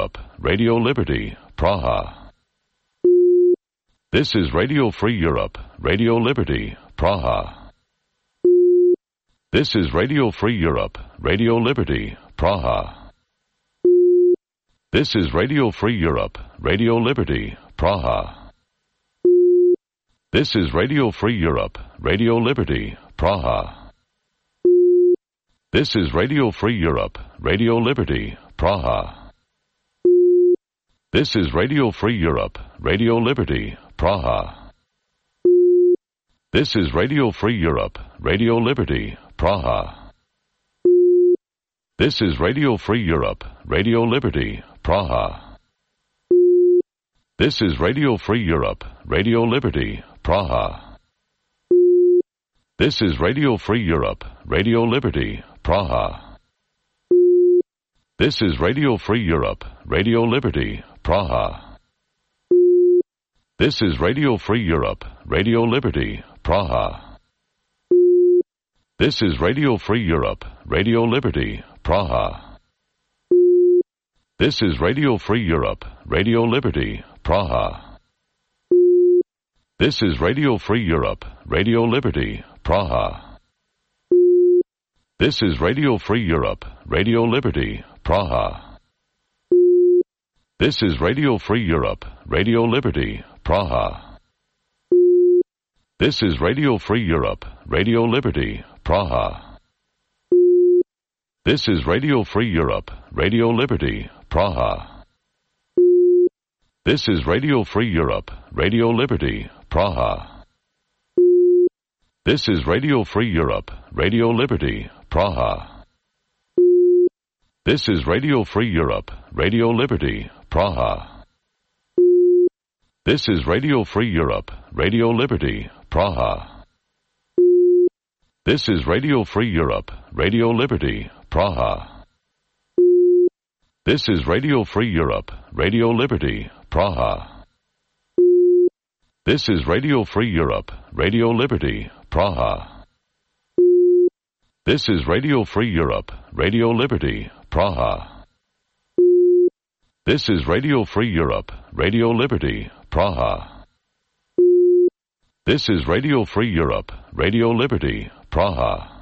Europe, Radio Liberty, Praha. This is Radio Free Europe, Radio Liberty, Praha. This is Radio Free Europe, Radio Liberty, Praha. This is Radio Free Europe, Radio Liberty, Praha. This is Radio Free Europe, Radio Liberty, Praha. This is Radio Free Europe, Radio Liberty, Praha. This is Radio Free Europe, Radio Liberty, Praha. This is Radio Free Europe, Radio Liberty, Praha. This is Radio Free Europe, Radio Liberty, Praha. This is Radio Free Europe, Radio Liberty, Praha. This is Radio Free Europe, Radio Liberty, Praha. This is Radio Free Europe, Radio Liberty, Praha. This is Radio Free Europe, Radio Liberty, Praha. This is Radio Free Europe, Radio Liberty, Praha. This is Radio Free Europe, Radio Liberty, Praha. This is Radio Free Europe, Radio Liberty, Praha. This is Radio Free Europe, Radio Liberty, Praha. This is Radio Free Europe, Radio Liberty, Praha. This is Radio Free Europe, Radio Liberty, Praha. This is Radio Free Europe, Radio Liberty, Praha. This is Radio Free Europe, Radio Liberty, Praha. This is Radio Free Europe, Radio Liberty, Praha. This is Radio Free Europe, Radio Liberty, Praha. This is Radio Free Europe, Radio Liberty, Praha. This is Radio Free Europe, Radio Liberty, Praha. This is Radio Free Europe, Radio Liberty, Praha. This is Radio Free Europe, Radio Liberty, Praha. This is Radio Free Europe, Radio Liberty, Praha. This is Radio Free Europe, Radio Liberty, Praha. This is Radio Free Europe, Radio Liberty, Praha.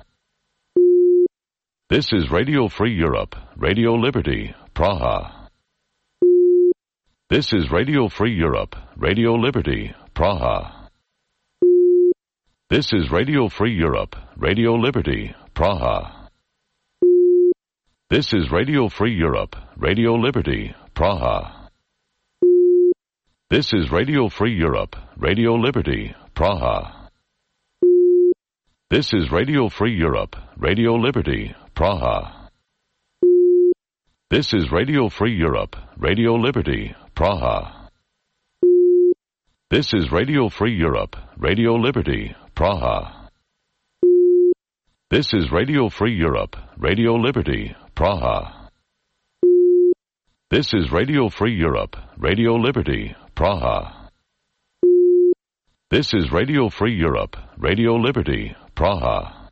This is Radio Free Europe, Radio Liberty, Praha. This is Radio Free Europe, Radio Liberty, Praha. This is Radio Free Europe, Radio Liberty, Praha. This is Radio Free Europe, Radio Liberty, Praha. This is Radio Free Europe, Radio Liberty, Praha. This is Radio Free Europe, Radio Liberty, Praha. This is Radio Free Europe, Radio Liberty, Praha. This is Radio Free Europe, Radio Liberty, Praha. This is Radio Free Europe, Radio Liberty, Praha. This is Radio Free Europe, Radio Liberty, Praha. This is Radio Free Europe, Radio Liberty, Praha.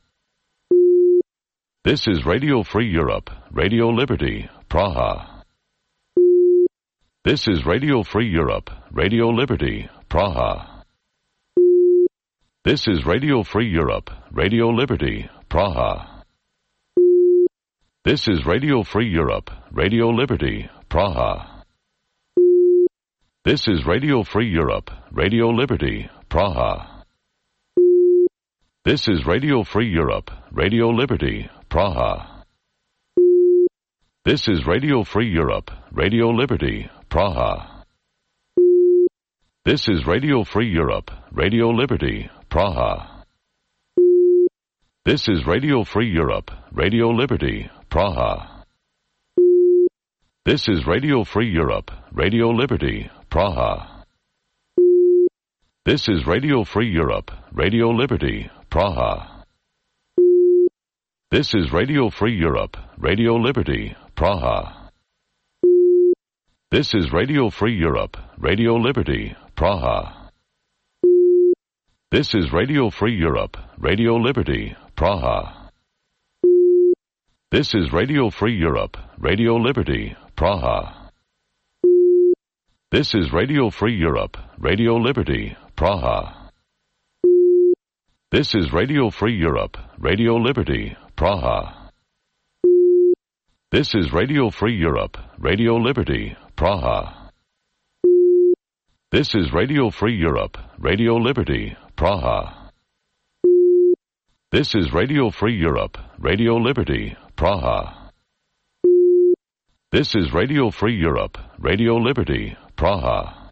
This is Radio Free Europe, Radio Liberty, Praha. This is Radio Free Europe, Radio Liberty, Praha. This is Radio Free Europe, Radio Liberty, Praha. This is Radio Free Europe, Radio Liberty, Praha. This is Radio Free Europe, Radio Liberty, Praha. This is Radio Free Europe, Radio Liberty, Praha. This is Radio Free Europe, Radio Liberty, Praha. This is Radio Free Europe, Radio Liberty, Praha. This is Radio Free Europe, Radio Liberty, Praha. This is Radio Free Europe, Radio Liberty, Praha. This is Radio Free Europe, Radio Liberty, Praha. This is Radio Free Europe, Radio Liberty, Praha. This is Radio Free Europe, Radio Liberty, Praha. This is Radio Free Europe, Radio Liberty, Praha. This is Radio Free Europe, Radio Liberty, Praha. This is Radio Free Europe, Radio Liberty, Praha. This is Radio Free Europe, Radio Liberty, Praha. This is Radio Free Europe, Radio Liberty, Praha. This is Radio Free Europe, Radio Liberty, Praha. This is Radio Free Europe, Radio Liberty, Praha. This is Radio Free Europe, Radio Liberty, Praha.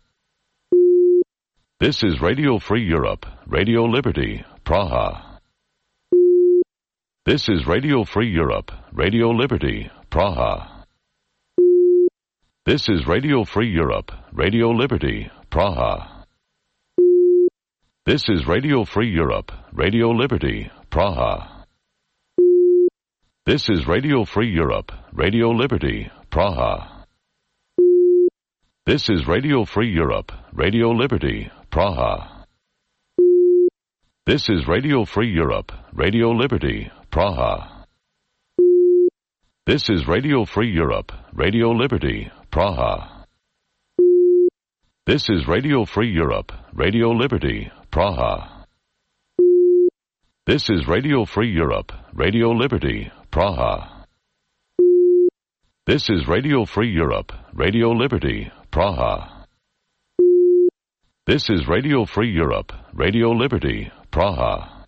This is Radio Free Europe, Radio Liberty, Praha. This is Radio Free Europe, Radio Liberty, Praha. This is Radio Free Europe, Radio Liberty, Praha. This is Radio Free Europe, Radio Liberty, Praha. This is Radio Free Europe, Radio Liberty, Praha. This is Radio Free Europe, Radio Liberty, Praha. This is Radio Free Europe, Radio Liberty, Praha. This is Radio Free Europe, Radio Liberty, Praha. This is Radio Free Europe, Radio Liberty, Praha. This is Radio Free Europe, Radio Liberty, Praha. This is Radio Free Europe, Radio Liberty, Praha. This is Radio Free Europe, Radio Liberty, Praha.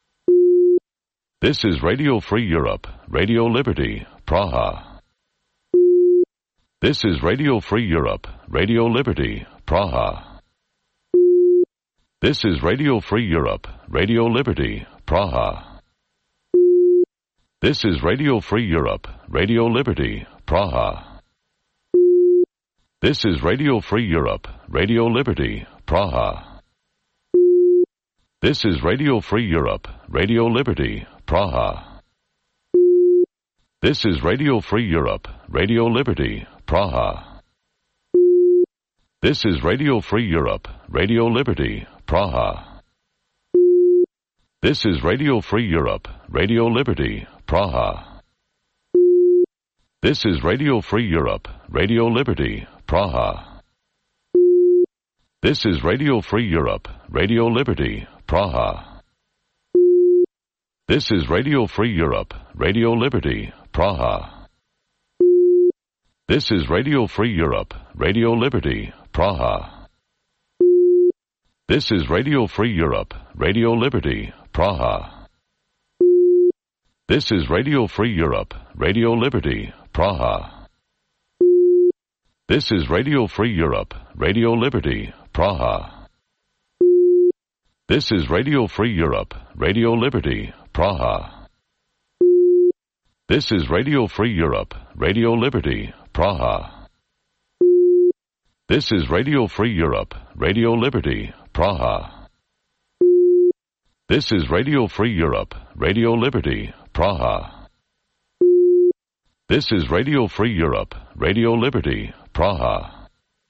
This is Radio Free Europe, Radio Liberty, Praha. This is Radio Free Europe, Radio Liberty, Praha. This is Radio Free Europe, Radio Liberty, Praha. This is Radio Free Europe, Radio Liberty, Praha. This is Radio Free Europe, Radio Liberty, Praha. This is Radio Free Europe, Radio Liberty, Praha. This is Radio Free Europe, Radio Liberty, Praha. This is Radio Free Europe, Radio Liberty, Praha. This is Radio Free Europe, Radio Liberty, Praha. This is Radio Free Europe, Radio Liberty, Praha. This is Radio Free Europe, Radio Liberty, Praha. This is Radio Free Europe, Radio Liberty, Praha. This is Radio Free Europe, Radio Liberty, Praha. This is Radio Free Europe, Radio Liberty, Praha. This is Radio Free Europe, Radio Liberty, Praha. This is Radio Free Europe, Radio Liberty, Praha. This is Radio Free Europe, Radio Liberty, Praha. This is Radio Free Europe, Radio Liberty, Praha. This is Radio Free Europe, Radio Liberty, Praha. This is Radio Free Europe, Radio Liberty, Praha. This is Radio Free Europe, Radio Liberty, Praha.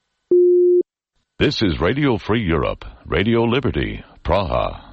This is Radio Free Europe, Radio Liberty, Praha.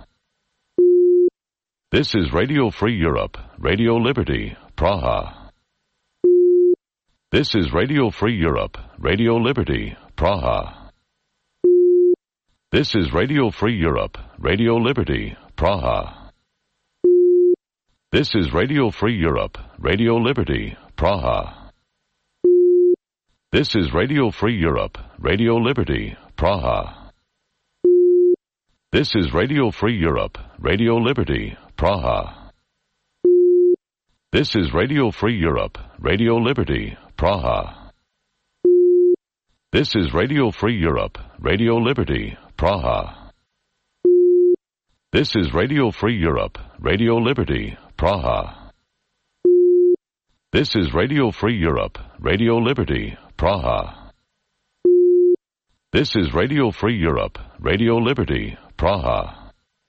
This is Radio Free Europe, Radio Liberty, Praha. This is Radio Free Europe, Radio Liberty, Praha. This is Radio Free Europe, Radio Liberty, Praha. This is Radio Free Europe, Radio Liberty, Praha. This is Radio Free Europe, Radio Liberty, Praha. This is Radio Free Europe, Radio Liberty, Praha. This is Radio Free Europe, Radio Liberty, Praha. This is Radio Free Europe, Radio Liberty, Praha. This is Radio Free Europe, Radio Liberty, Praha. This is Radio Free Europe, Radio Liberty, Praha. This is Radio Free Europe, Radio Liberty, Praha.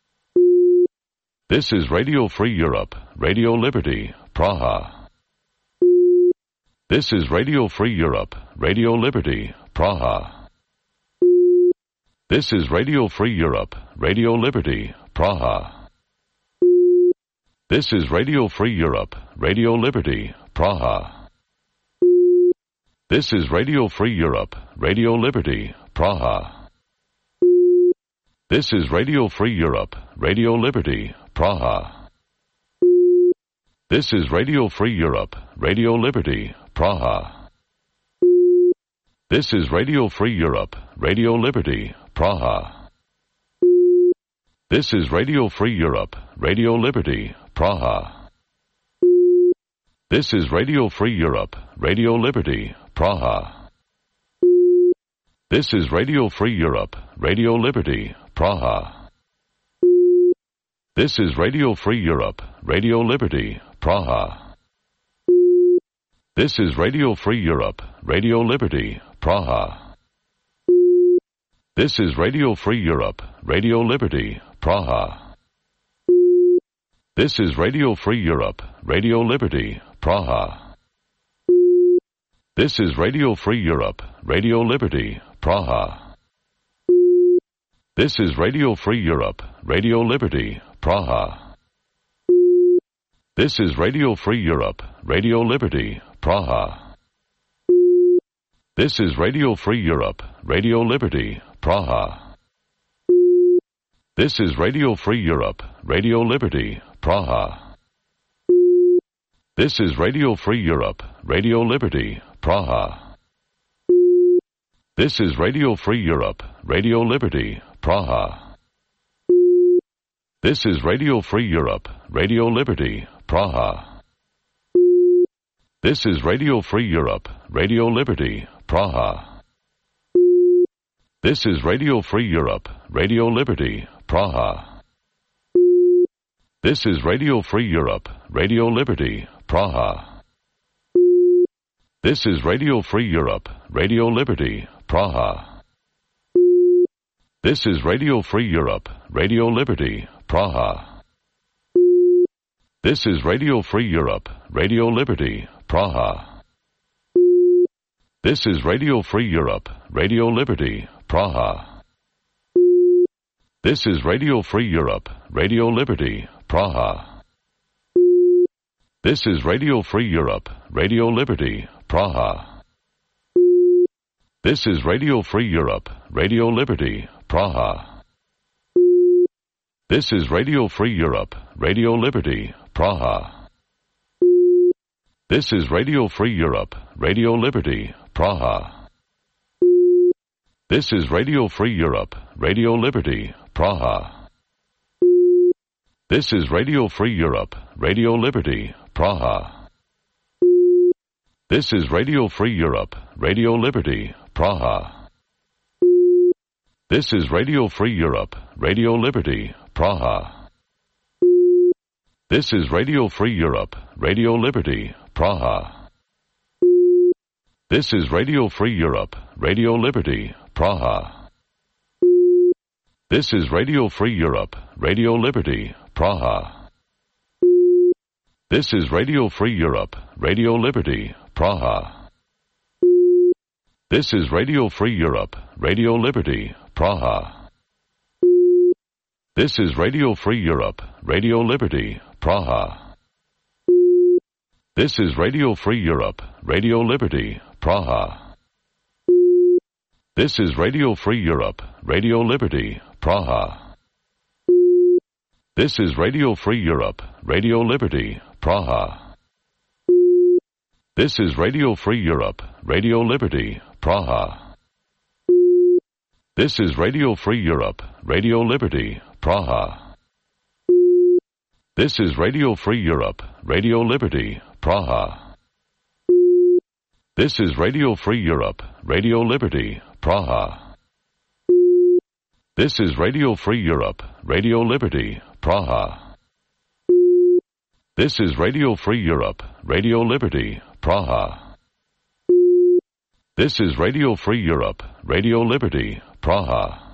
This is Radio Free Europe, Radio Liberty, Praha. This is Radio Free Europe, Radio Liberty, Praha. This is Radio Free Europe, Radio Liberty, Praha. This is Radio Free Europe, Radio Liberty, Praha. This is Radio Free Europe, Radio Liberty, Praha. This is Radio Free Europe, Radio Liberty, Praha. This is Radio Free Europe, Radio Liberty, Praha. This is Radio Free Europe, Radio Liberty, Praha. This is Radio Free Europe, Radio Liberty, Praha. This is Radio Free Europe, Radio Liberty, Praha. This is Radio Free Europe, Radio Liberty, Praha. This is Radio Free Europe, Radio Liberty, Praha. This is Radio Free Europe, Radio Liberty, Praha. This is Radio Free Europe, Radio Liberty, Praha. This is Radio Free Europe, Radio Liberty, Praha. This is Radio Free Europe, Radio Liberty, Praha. This is Radio Free Europe, Radio Liberty, Praha. This is Radio Free Europe, Radio Liberty, Praha. This is Radio Free Europe, Radio Liberty, Praha. This is Radio Free Europe, Radio Liberty, Praha. This is Radio Free Europe, Radio Liberty, Praha. This is Radio Free Europe, Radio Liberty, Praha. This is Radio Free Europe, Radio Liberty, Praha. This is Radio Free Europe, Radio Liberty, Praha. This is Radio Free Europe, Radio Liberty, Praha. This is Radio Free Europe, Radio Liberty, Praha. This is Radio Free Europe, Radio Liberty, Praha. This is Radio Free Europe, Radio Liberty, Praha. This is Radio Free Europe, Radio Liberty, Praha. This is Radio Free Europe, Radio Liberty, Praha. This is Radio Free Europe, Radio Liberty, Praha. This is Radio Free Europe, Radio Liberty, Praha. This is Radio Free Europe, Radio Liberty, Praha. This is Radio Free Europe, Radio Liberty, Praha. This is Radio Free Europe, Radio Liberty, Praha. This is Radio Free Europe, Radio Liberty, Praha. This is Radio Free Europe, Radio Liberty, Praha. This is Radio Free Europe, Radio Liberty, Praha. This is Radio Free Europe, Radio Liberty, Praha. This is Radio Free Europe, Radio Liberty, Praha. This is Radio Free Europe, Radio Liberty, Praha. This is Radio Free Europe, Radio Liberty, Praha. This is Radio Free Europe, Radio Liberty, Praha. This is Radio Free Europe, Radio Liberty, Praha. This is Radio Free Europe, Radio Liberty, Praha. This is Radio Free Europe, Radio Liberty, Praha. This is Radio Free Europe, Radio Liberty, Praha. This is Radio Free Europe, Radio Liberty, Praha. This is Radio Free Europe, Radio Liberty, Praha. This is Radio Free Europe, Radio Liberty, Praha. This is Radio Free Europe, Radio Liberty, Praha. This is Radio Free Europe, Radio Liberty, Praha. This is Radio Free Europe, Radio Liberty, Praha. This is Radio Free Europe, Radio Liberty, Praha. This is Radio Free Europe, Radio Liberty, Praha.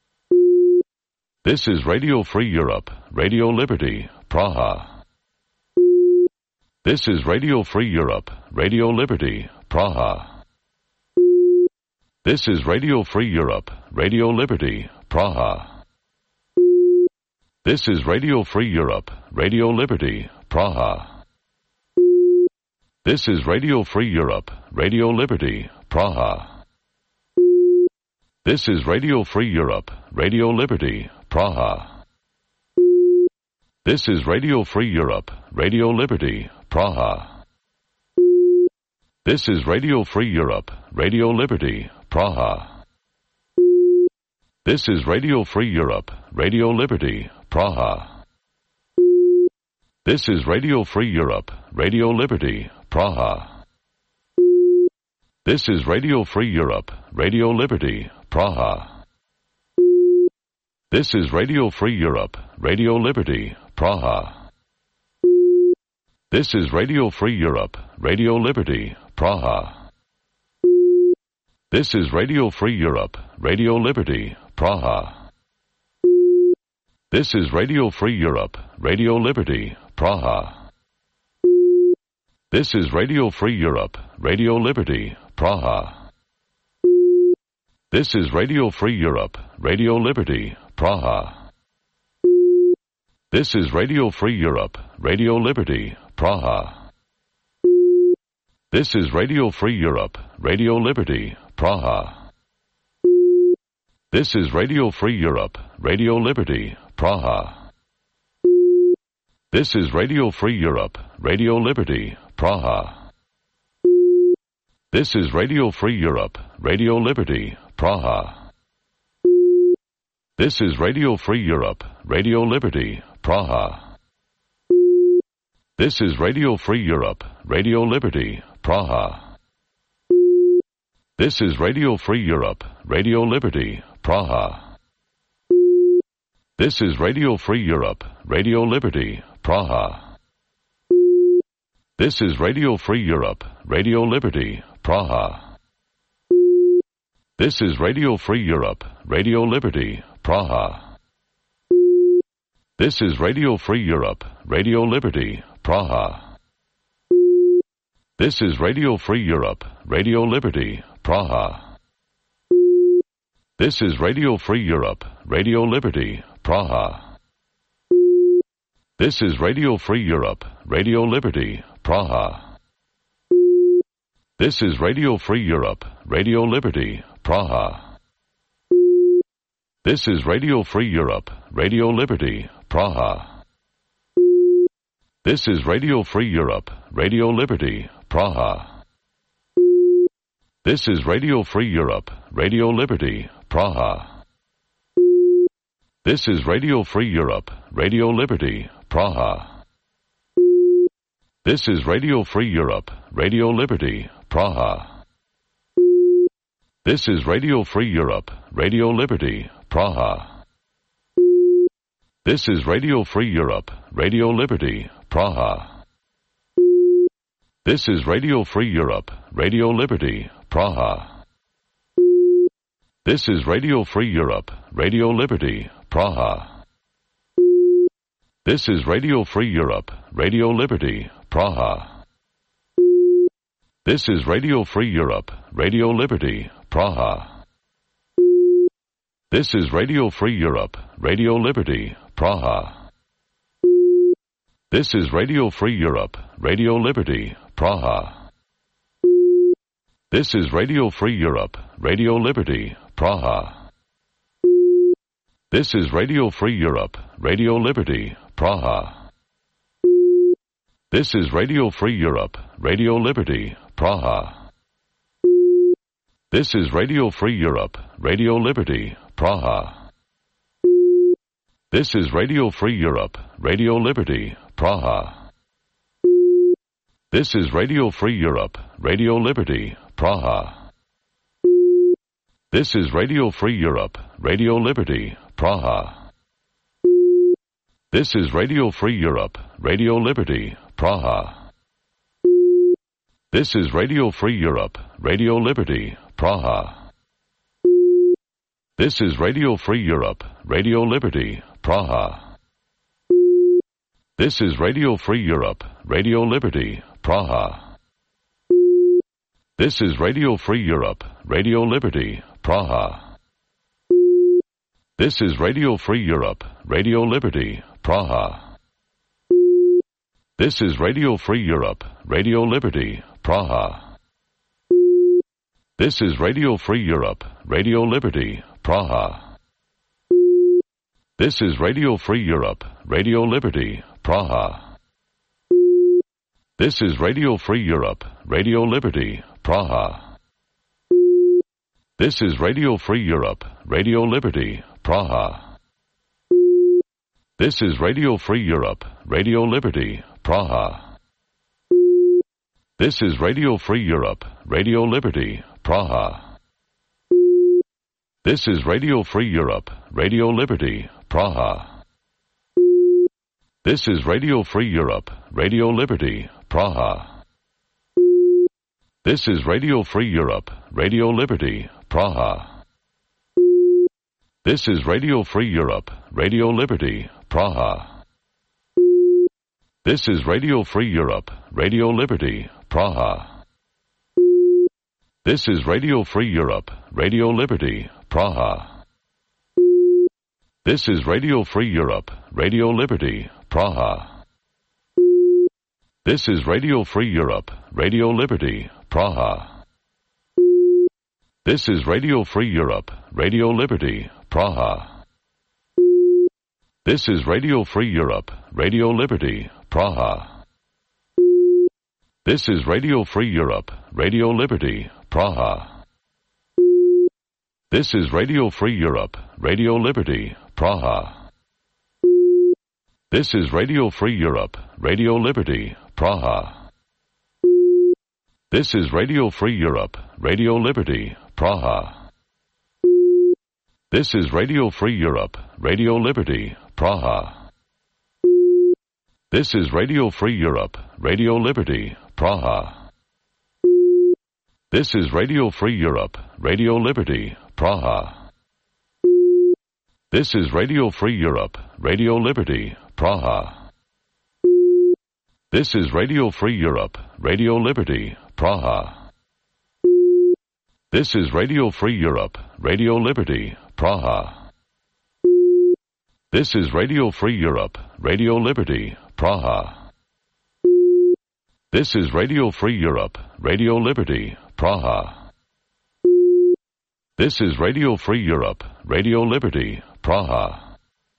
This is Radio Free Europe, Radio Liberty, Praha. This is Radio Free Europe, Radio Liberty, Praha. This is Radio Free Europe, Radio Liberty, Praha. This is Radio Free Europe, Radio Liberty, Praha. This is Radio Free Europe, Radio Liberty, Praha. This is Radio Free Europe, Radio Liberty, Praha. This is Radio Free Europe, Radio Liberty, Praha. This is Radio Free Europe, Radio Liberty, Praha. This is Radio Free Europe, Radio Liberty, Praha. This is Radio Free Europe, Radio Liberty, Praha. This is Radio Free Europe, Radio Liberty, Praha. This is Radio Free Europe, Radio Liberty, Praha. This is Radio Free Europe, Radio Liberty, Praha. This is Radio Free Europe, Radio Liberty, Praha. This is Radio Free Europe, Radio Liberty, Praha. This is Radio Free Europe, Radio Liberty, Praha. This is Radio Free Europe, Radio Liberty, Praha. This is Radio Free Europe, Radio Liberty, Praha. This is Radio Free Europe, Radio Liberty, Praha. This is Radio Free Europe, Radio Liberty, Praha. This is Radio Free Europe, Radio Liberty, Praha. This is Radio Free Europe, Radio Liberty, Praha. This is Radio Free Europe, Radio Liberty, Praha. This is Radio Free Europe, Radio Liberty, Praha. This is Radio Free Europe, Radio Liberty, Praha. This is Radio Free Europe, Radio Liberty, Praha. This is Radio Free Europe, Radio Liberty, Praha. This is Radio Free Europe, Radio Liberty, Praha. This is Radio Free Europe, Radio Liberty, Praha. This is Radio Free Europe, Radio Liberty, Praha. This is Radio Free Europe, Radio Liberty, Praha. This is Radio Free Europe, Radio Liberty, Praha. This is Radio Free Europe, Radio Liberty, Praha. This is Radio Free Europe, Radio Liberty, Praha. This is Radio Free Europe, Radio Liberty, Praha. This is Radio Free Europe, Radio Liberty, Praha. This is Radio Free Europe, Radio Liberty, Praha. This is Radio Free Europe, Radio Liberty, Praha. This is Radio Free Europe, Radio Liberty, Praha. This is Radio Free Europe, Radio Liberty, Praha. This is Radio Free Europe, Radio Liberty, Praha. This is Radio Free Europe, Radio Liberty, Praha. This is Radio Free Europe, Radio Liberty, Praha. This is Radio Free Europe, Radio Liberty, Praha. This is Radio Free Europe, Radio Liberty, Praha. This is Radio Free Europe, Radio Liberty, Praha. This is Radio Free Europe, Radio Liberty, Praha. This is Radio Free Europe, Radio Liberty, Praha. This is Radio Free Europe, Radio Liberty, Praha. This is Radio Free Europe, Radio Liberty, Praha. This is Radio Free Europe, Radio Liberty, Praha. This is Radio Free Europe, Radio Liberty, Praha. This is Radio Free Europe, Radio Liberty, Praha. This is Radio Free Europe, Radio Liberty, Praha. This is Radio Free Europe, Radio Liberty, Praha. This is Radio Free Europe, Radio Liberty, Praha. This is Radio Free Europe, Radio Liberty, Praha. This is Radio Free Europe, Radio Liberty, Praha. This is Radio Free Europe, Radio Liberty, Praha. This is Radio Free Europe, Radio Liberty, Praha. This is Radio Free Europe, Radio Liberty, Praha. This is Radio Free Europe, Radio Liberty, Praha. This is Radio Free Europe, Radio Liberty, Praha. This is Radio Free Europe, Radio Liberty, Praha. This is Radio Free Europe, Radio Liberty, Praha. This is Radio Free Europe, Radio Liberty, Praha. This is Radio Free Europe, Radio Liberty, Praha. This is Radio Free Europe, Radio Liberty, Praha. This is Radio Free Europe, Radio Liberty, Praha. This is Radio Free Europe, Radio Liberty, Praha. This is Radio Free Europe, Radio Liberty, Praha. This is Radio Free Europe, Radio Liberty, Praha. This is Radio Free Europe, Radio Liberty, Praha. This is Radio Free Europe, Radio Liberty, Praha. This is Radio Free Europe, Radio Liberty, Praha. This is Radio Free Europe, Radio Liberty, Praha. This is Radio Free Europe, Radio Liberty, Praha. This is Radio Free Europe, Radio Liberty, Praha. This is Radio Free Europe, Radio Liberty, Praha. This is Radio Free Europe, Radio Liberty, Praha. This is Radio Free Europe, Radio Liberty, Praha. This is Radio Free Europe, Radio Liberty, Praha. This is Radio Free Europe, Radio Liberty, Praha. This is Radio Free Europe, Radio Liberty, Praha. This is Radio Free Europe, Radio Liberty, Praha. This is Radio Free Europe, Radio Liberty, Praha. This is Radio Free Europe, Radio Liberty, Praha. This is Radio Free Europe, Radio Liberty, Praha. This is Radio Free Europe, Radio Liberty, Praha.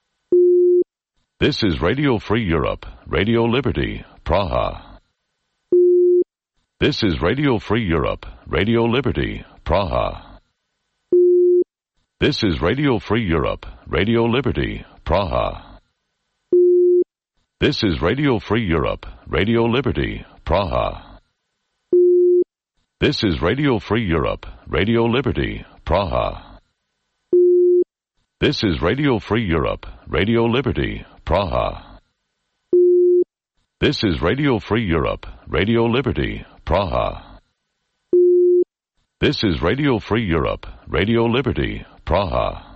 This is Radio Free Europe, Radio Liberty, Praha. This is Radio Free Europe, Radio Liberty, Praha. This is Radio Free Europe, Radio Liberty, Praha. This is Radio Free Europe, Radio Liberty, Praha. This is Radio Free Europe, Radio Liberty, Praha. This is Radio Free Europe, Radio Liberty, Praha. This is Radio Free Europe, Radio Liberty, Praha. This is Radio Free Europe, Radio Liberty, Praha.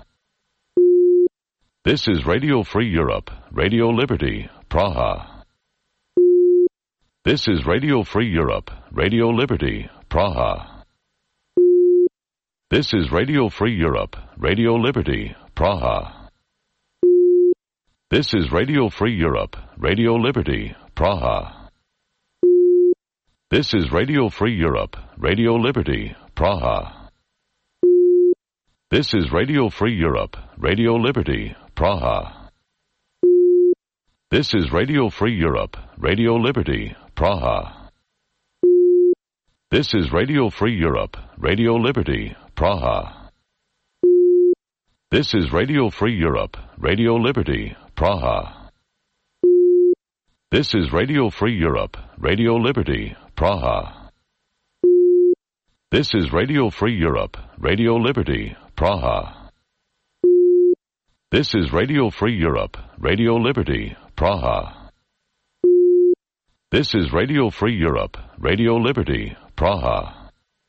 This is Radio Free Europe, Radio Liberty, Praha. This is Radio Free Europe, Radio Liberty, Praha. This is Radio Free Europe, Radio Liberty, Praha. This is Radio Free Europe, Radio Liberty, Praha. This is Radio Free Europe, Radio Liberty, Praha. This is Radio Free Europe, Radio Liberty, Praha. This is Radio Free Europe, Radio Liberty, Praha. This is Radio Free Europe, Radio Liberty, Praha. This is Radio Free Europe, Radio Liberty, Praha. This is Radio Free Europe, Radio Liberty, Praha. This is Radio Free Europe, Radio Liberty, Praha. This is Radio Free Europe, Radio Liberty, Praha. This is Radio Free Europe, Radio Liberty, Praha.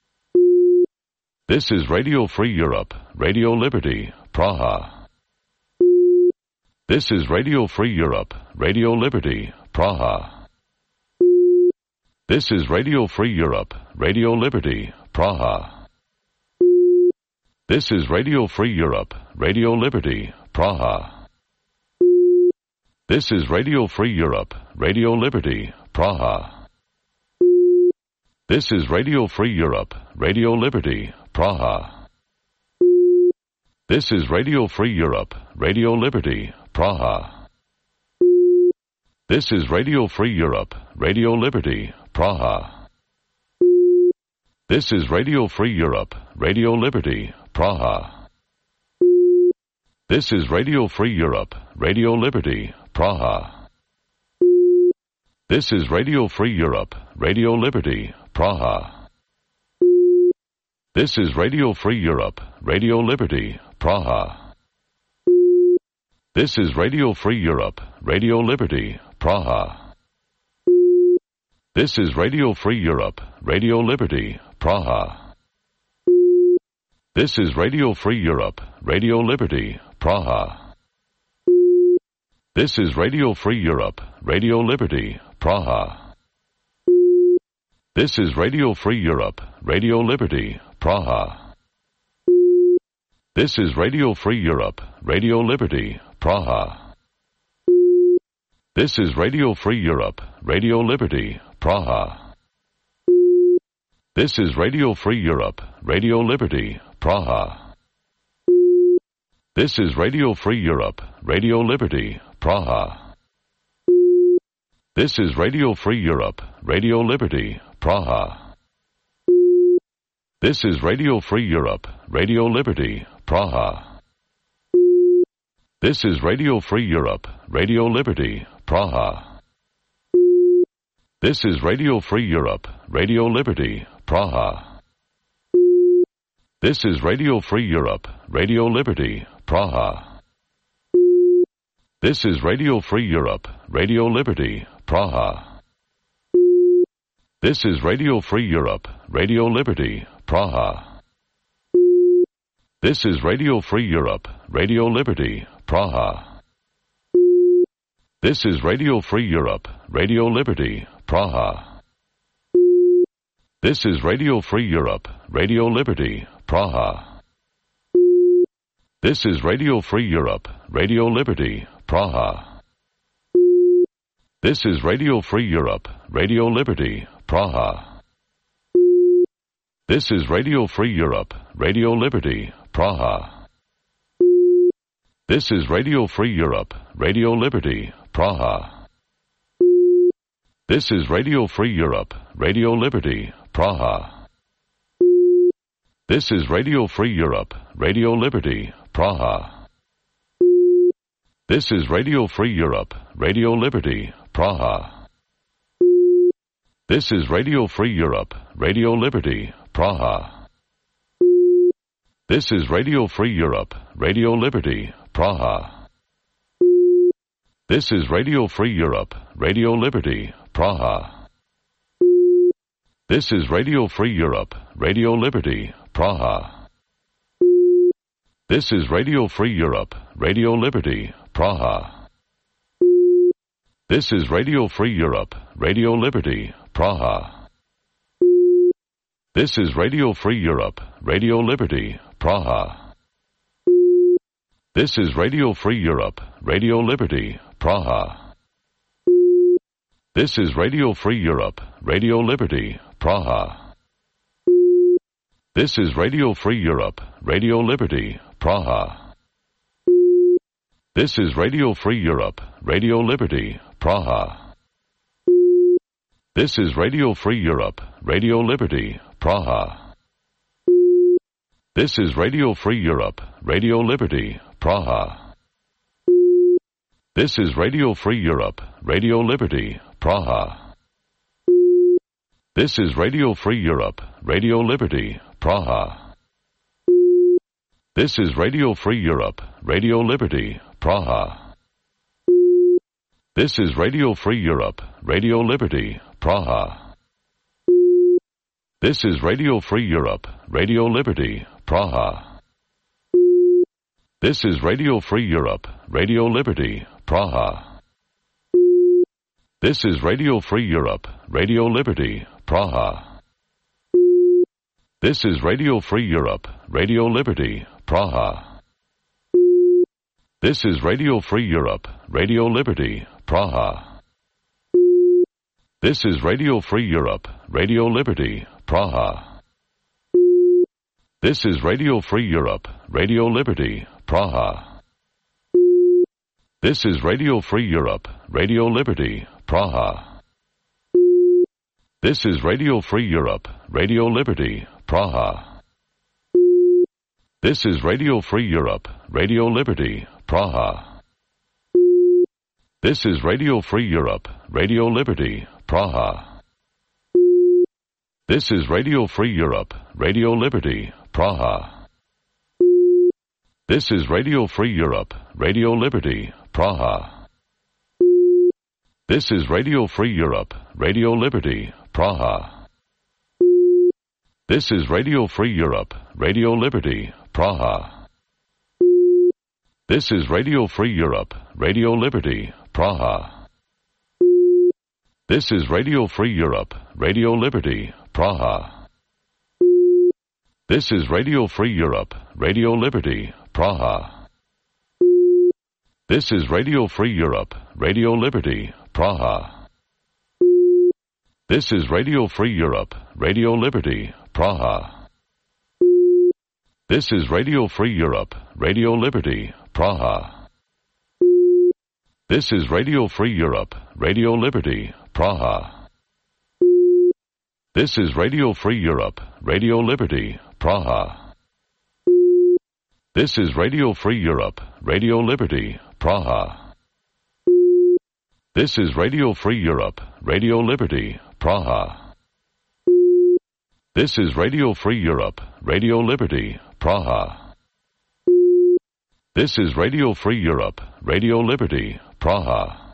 This is Radio Free Europe, Radio Liberty, Praha. This is Radio Free Europe, Radio Liberty, Praha. This is Radio Free Europe, Radio Liberty, Praha. This is Radio Free Europe, Radio Liberty, Praha. This is Radio Free Europe, Radio Liberty, Praha. This is Radio Free Europe, Radio Liberty, Praha. This is Radio Free Europe, Radio Liberty, Praha. This is Radio Free Europe, Radio Liberty, Praha. This is Radio Free Europe, Radio Liberty, Praha. This is Radio Free Europe, Radio Liberty, Praha. This is Radio Free Europe, Radio Liberty, Praha. This is Radio Free Europe, Radio Liberty, Praha. This is Radio Free Europe, Radio Liberty, Praha. This is Radio Free Europe, Radio Liberty, Praha. This is Radio Free Europe, Radio Liberty, Praha. This is Radio Free Europe, Radio Liberty, Praha. This is Radio Free Europe, Radio Liberty, Praha. This is Radio Free Europe, Radio Liberty, Praha. This is Radio Free Europe, Radio Liberty, Praha. This is Radio Free Europe, Radio Liberty, Praha. This is Radio Free Europe, Radio Liberty, Praha. This is Radio Free Europe, Radio Liberty, Praha. This is Radio Free Europe, Radio Liberty, Praha. This is Radio Free Europe, Radio Liberty, Praha. This is Radio Free Europe, Radio Liberty, Praha. This is Radio Free Europe, Radio Liberty, Praha. This is Radio Free Europe, Radio Liberty, Praha. This is Radio Free Europe, Radio Liberty, Praha. This is Radio Free Europe, Radio Liberty, Praha. This is Radio Free Europe, Radio Liberty, Praha. This is Radio Free Europe, Radio Liberty, Praha. This is Radio Free Europe, Radio Liberty, Praha. This is Radio Free Europe, Radio Liberty, Praha. This is Radio Free Europe, Radio Liberty, Praha. This is Radio Free Europe, Radio Liberty, Praha. This is Radio Free Europe, Radio Liberty, Praha. This is Radio Free Europe, Radio Liberty, Praha. This is Radio Free Europe, Radio Liberty, Praha. This is Radio Free Europe, Radio Liberty, Praha. This is Radio Free Europe, Radio Liberty, Praha. This is Radio Free Europe, Radio Liberty, Praha. This is Radio Free Europe, Radio Liberty, Praha. This is Radio Free Europe, Radio Liberty, Praha. This is Radio Free Europe, Radio Liberty, Praha. This is Radio Free Europe, Radio Liberty, Praha. This is Radio Free Europe, Radio Liberty, Praha. This is Radio Free Europe, Radio Liberty, Praha. This is Radio Free Europe, Radio Liberty, Praha. This is Radio Free Europe, Radio Liberty, Praha. This is Radio Free Europe, Radio Liberty, Praha. This is Radio Free Europe, Radio Liberty, Praha. This is Radio Free Europe, Radio Liberty, Praha. This is Radio Free Europe, Radio Liberty, Praha. This is Radio Free Europe, Radio Liberty, Praha. This is Radio Free Europe, Radio Liberty, Praha. This is Radio Free Europe, Radio Liberty, Praha. This is Radio Free Europe, Radio Liberty, Praha. This is Radio Free Europe, Radio Liberty, Praha. This is Radio Free Europe, Radio Liberty, Praha. This is Radio Free Europe, Radio Liberty, Praha. This is Radio Free Europe, Radio Liberty, Praha. This is Radio Free Europe, Radio Liberty, Praha. This is Radio Free Europe, Radio Liberty, Praha. This is Radio Free Europe, Radio Liberty, Praha. This is Radio Free Europe, Radio Liberty, Praha. This is Radio Free Europe, Radio Liberty, Praha. This is Radio Free Europe, Radio Liberty, Praha. This is Radio Free Europe, Radio Liberty, Praha. This is Radio Free Europe, Radio Liberty, Praha. This is Radio Free Europe, Radio Liberty, Praha. This is Radio Free Europe, Radio Liberty, Praha. This is Radio Free Europe, Radio Liberty, Praha. This is Radio Free Europe, Radio Liberty, Praha. This is Radio Free Europe, Radio Liberty, Praha. This is Radio Free Europe, Radio Liberty, Praha. This is Radio Free Europe, Radio Liberty, Praha. This is Radio Free Europe, Radio Liberty, Praha. This is Radio Free Europe, Radio Liberty, Praha. This is Radio Free Europe, Radio Liberty, Praha. This is Radio Free Europe, Radio Liberty, Praha. This is Radio Free Europe, Radio Liberty, Praha. This is Radio Free Europe, Radio Liberty, Praha.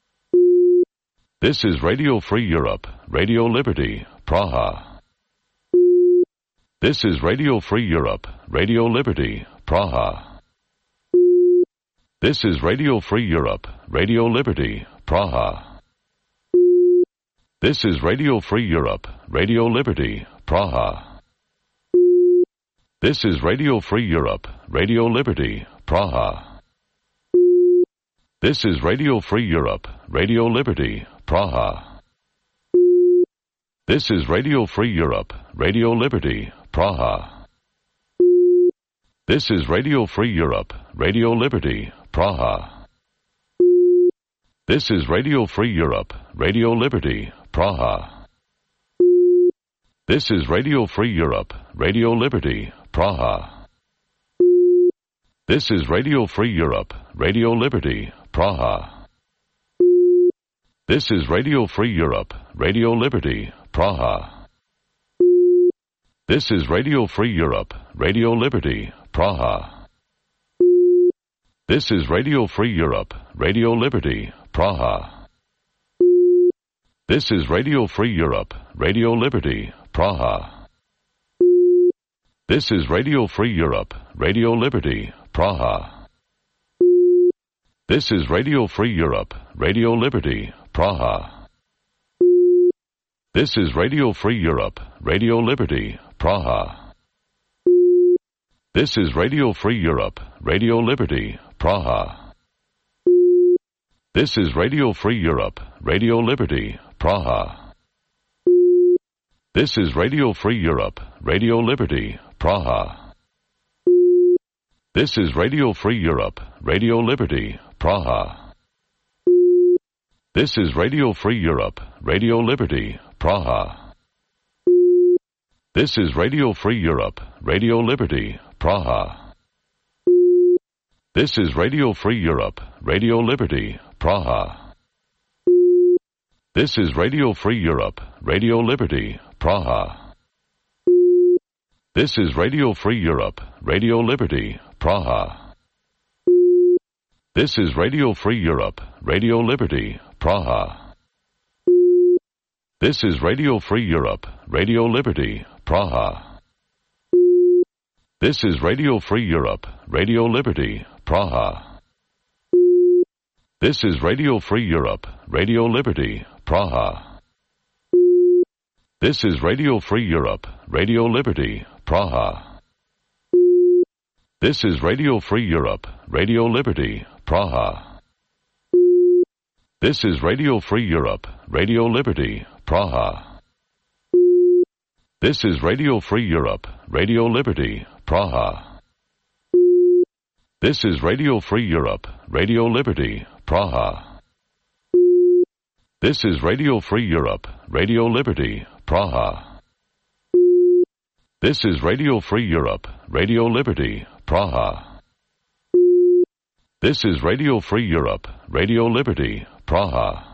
This is Radio Free Europe, Radio Liberty, Praha. This is Radio Free Europe, Radio Liberty, Praha. This is Radio Free Europe, Radio Liberty, Praha. This is Radio Free Europe, Radio Liberty, Praha. This is Radio Free Europe, Radio Liberty, Praha. This is Radio Free Europe, Radio Liberty, Praha. This is Radio Free Europe, Radio Liberty, Praha. This is Radio Free Europe, Radio Liberty, Praha. This is Radio Free Europe, Radio Liberty, Praha. This is Radio Free Europe, Radio Liberty, Praha. This is Radio Free Europe, Radio Liberty, Praha. This is Radio Free Europe, Radio Liberty, Praha. This is Radio Free Europe, Radio Liberty, Praha. This is Radio Free Europe, Radio Liberty, Praha. This is Radio Free Europe, Radio Liberty, Praha. This is Radio Free Europe, Radio Liberty, Praha. This is Radio Free Europe, Radio Liberty, Praha. This is Radio Free Europe, Radio Liberty, Praha. This is Radio Free Europe, Radio Liberty, Praha. This is Radio Free Europe, Radio Liberty, Praha. This is Radio Free Europe, Radio Liberty, Praha. This is Radio Free Europe, Radio Liberty, Praha. This is Radio Free Europe, Radio Liberty, Praha. This is Radio Free Europe, Radio Liberty, Praha. This is Radio Free Europe, Radio Liberty, Praha. This is Radio Free Europe, Radio Liberty, Praha. This is Radio Free Europe, Radio Liberty, Praha. This is Radio Free Europe, Radio Liberty, Praha. This is Radio Free Europe, Radio Liberty, Praha. This is Radio Free Europe, Radio Liberty, Praha. This is Radio Free Europe, Radio Liberty, Praha. This is Radio Free Europe, Radio Liberty, Praha. This is Radio Free Europe, Radio Liberty, Praha. This is Radio Free Europe, Radio Liberty, Praha. This is Radio Free Europe, Radio Liberty, Praha. This is Radio Free Europe, Radio Liberty, Praha. This is Radio Free Europe, Radio Liberty, Praha. This is Radio Free Europe, Radio Liberty, Praha. This is Radio Free Europe, Radio Liberty, Praha.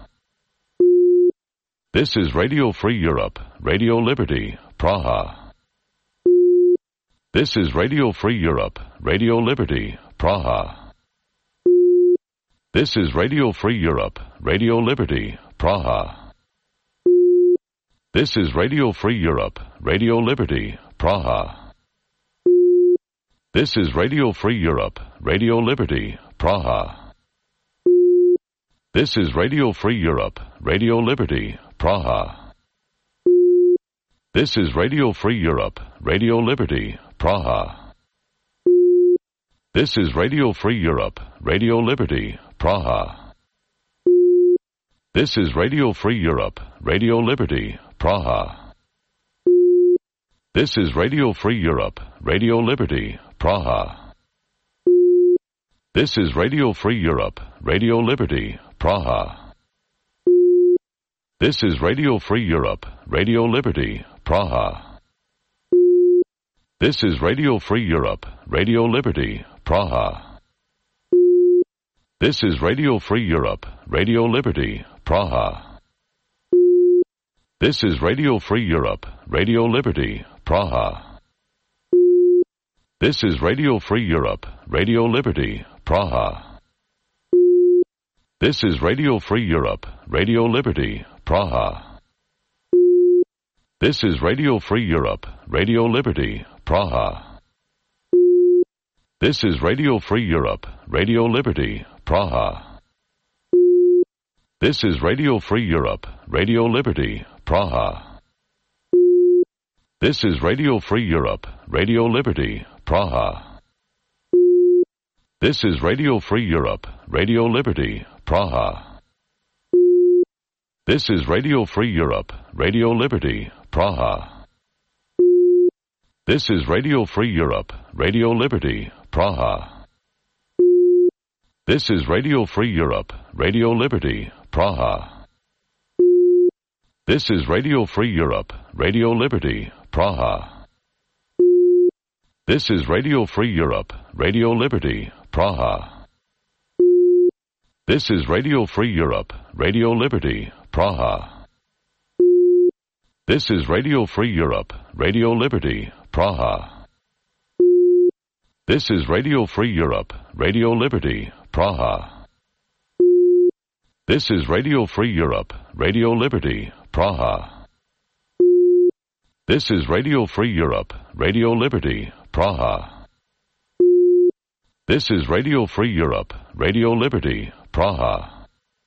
This is Radio Free Europe, Radio Liberty, Praha. This is Radio Free Europe, Radio Liberty, Praha. This is Radio Free Europe, Radio Liberty, Praha. This is Radio Free Europe, Radio Liberty, Praha. This is Radio Free Europe, Radio Liberty, Praha. This is Radio Free Europe, Radio Liberty, Praha. This is Radio Free Europe, Radio Liberty, Praha. This is Radio Free Europe, Radio Liberty, Praha. This is Radio Free Europe, Radio Liberty, Praha. This is Radio Free Europe, Radio Liberty, Praha. This is Radio Free Europe, Radio Liberty, Praha. This is Radio Free Europe, Radio Liberty, Praha. This is Radio Free Europe, Radio Liberty, Praha. This is Radio Free Europe, Radio Liberty, Praha. This is Radio Free Europe, Radio Liberty, Praha. This is Radio Free Europe, Radio Liberty, Praha. This is Radio Free Europe, Radio Liberty, Praha. This is Radio Free Europe, Radio Liberty, Praha. This is Radio Free Europe, Radio Liberty, Praha. This is Radio Free Europe, Radio Liberty, Praha. This is Radio Free Europe, Radio Liberty, Praha. This is Radio Free Europe, Radio Liberty, Praha. This is Radio Free Europe, Radio Liberty, Praha. This is Radio Free Europe, Radio Liberty, Praha. This is Radio Free Europe, Radio Liberty, Praha. This is Radio Free Europe, Radio Liberty, Praha. This is Radio Free Europe, Radio Liberty, Praha. This is Radio Free Europe, Radio Liberty, Praha. This is Radio Free Europe, Radio Liberty, Praha. This is Radio Free Europe, Radio Liberty, Praha. This is Radio Free Europe, Radio Liberty, Praha. This is Radio Free Europe, Radio Liberty, Praha. This is Radio Free Europe, Radio Liberty, Praha.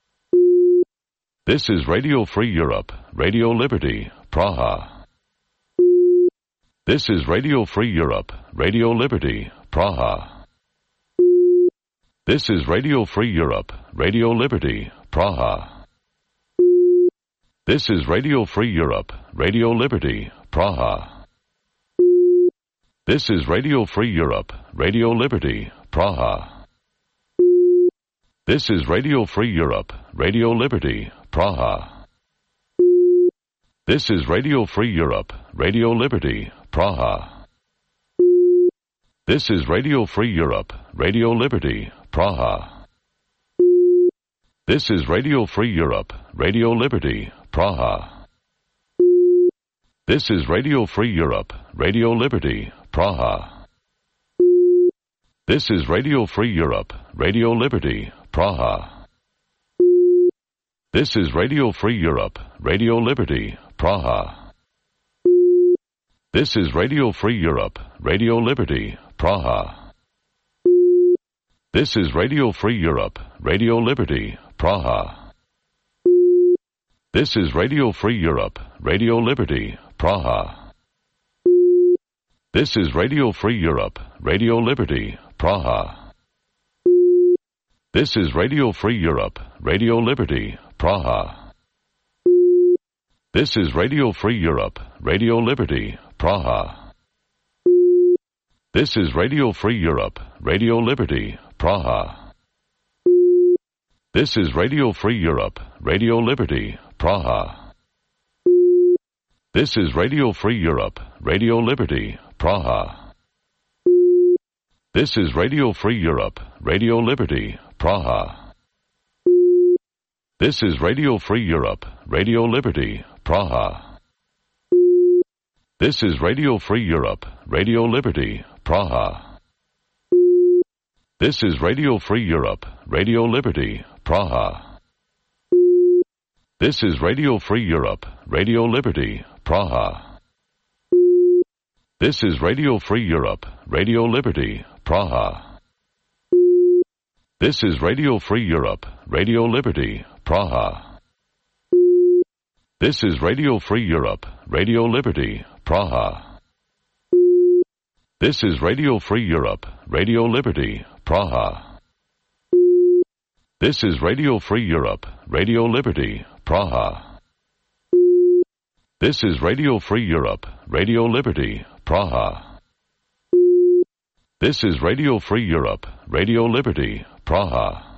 This is Radio Free Europe, Radio Liberty, Praha. This is Radio Free Europe, Radio Liberty, Praha. This is Radio Free Europe, Radio Liberty, Praha. This is Radio Free Europe, Radio Liberty, Praha. This is Radio Free Europe, Radio Liberty, Praha. This is Radio Free Europe, Radio Liberty, Praha. This is Radio Free Europe, Radio Liberty, Praha. This is Radio Free Europe, Radio Liberty, Praha. This is Radio Free Europe, Radio Liberty, Praha. This is Radio Free Europe, Radio Liberty, Praha. This is Radio Free Europe, Radio Liberty, Praha. This is Radio Free Europe, Radio Liberty, Praha. This is Radio Free Europe, Radio Liberty, Praha. This is Radio Free Europe, Radio Liberty, Praha. This is Radio Free Europe, Radio Liberty, Praha. This is Radio Free Europe, Radio Liberty, Praha. This is Radio Free Europe, Radio Liberty, Praha. This is Radio Free Europe, Radio Liberty, Praha. This is Radio Free Europe, Radio Liberty, Praha. This is Radio Free Europe, Radio Liberty, Praha. This is Radio Free Europe, Radio Liberty, Praha. This is Radio Free Europe, Radio Liberty, Praha. This is Radio Free Europe, Radio Liberty, Praha. This is Radio Free Europe, Radio Liberty, Praha. This is Radio Free Europe, Radio Liberty, Praha. This is Radio Free Europe, Radio Liberty, Praha. This is Radio Free Europe, Radio Liberty, Praha. This is Radio Free Europe, Radio Liberty, Praha. This is Radio Free Europe, Radio Liberty, Praha. This is Radio Free Europe, Radio Liberty, Praha. This is Radio Free Europe, Radio Liberty, Praha. This is Radio Free Europe, Radio Liberty, Praha. This is Radio Free Europe, Radio Liberty, Praha.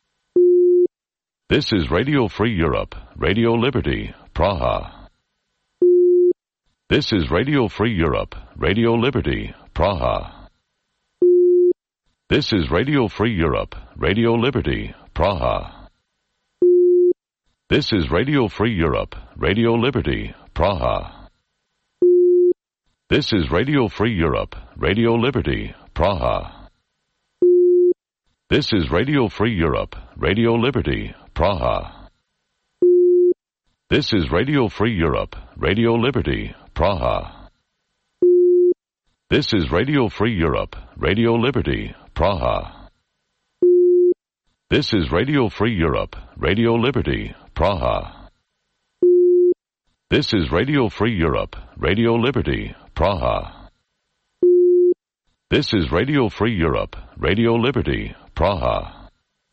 This is Radio Free Europe, Radio Liberty, Praha. This is Radio Free Europe, Radio Liberty, Praha. This is Radio Free Europe, Radio Liberty, Praha. This is Radio Free Europe, Radio Liberty, Praha. This is Radio Free Europe, Radio Liberty, Praha. This is Radio Free Europe, Radio Liberty, Praha. This is Radio Free Europe, Radio Liberty, Praha. This is Radio Free Europe, Radio Liberty, Praha. This is Radio Free Europe, Radio Liberty, Praha. This is Radio Free Europe, Radio Liberty, Praha. This is Radio Free Europe, Radio Liberty, Praha.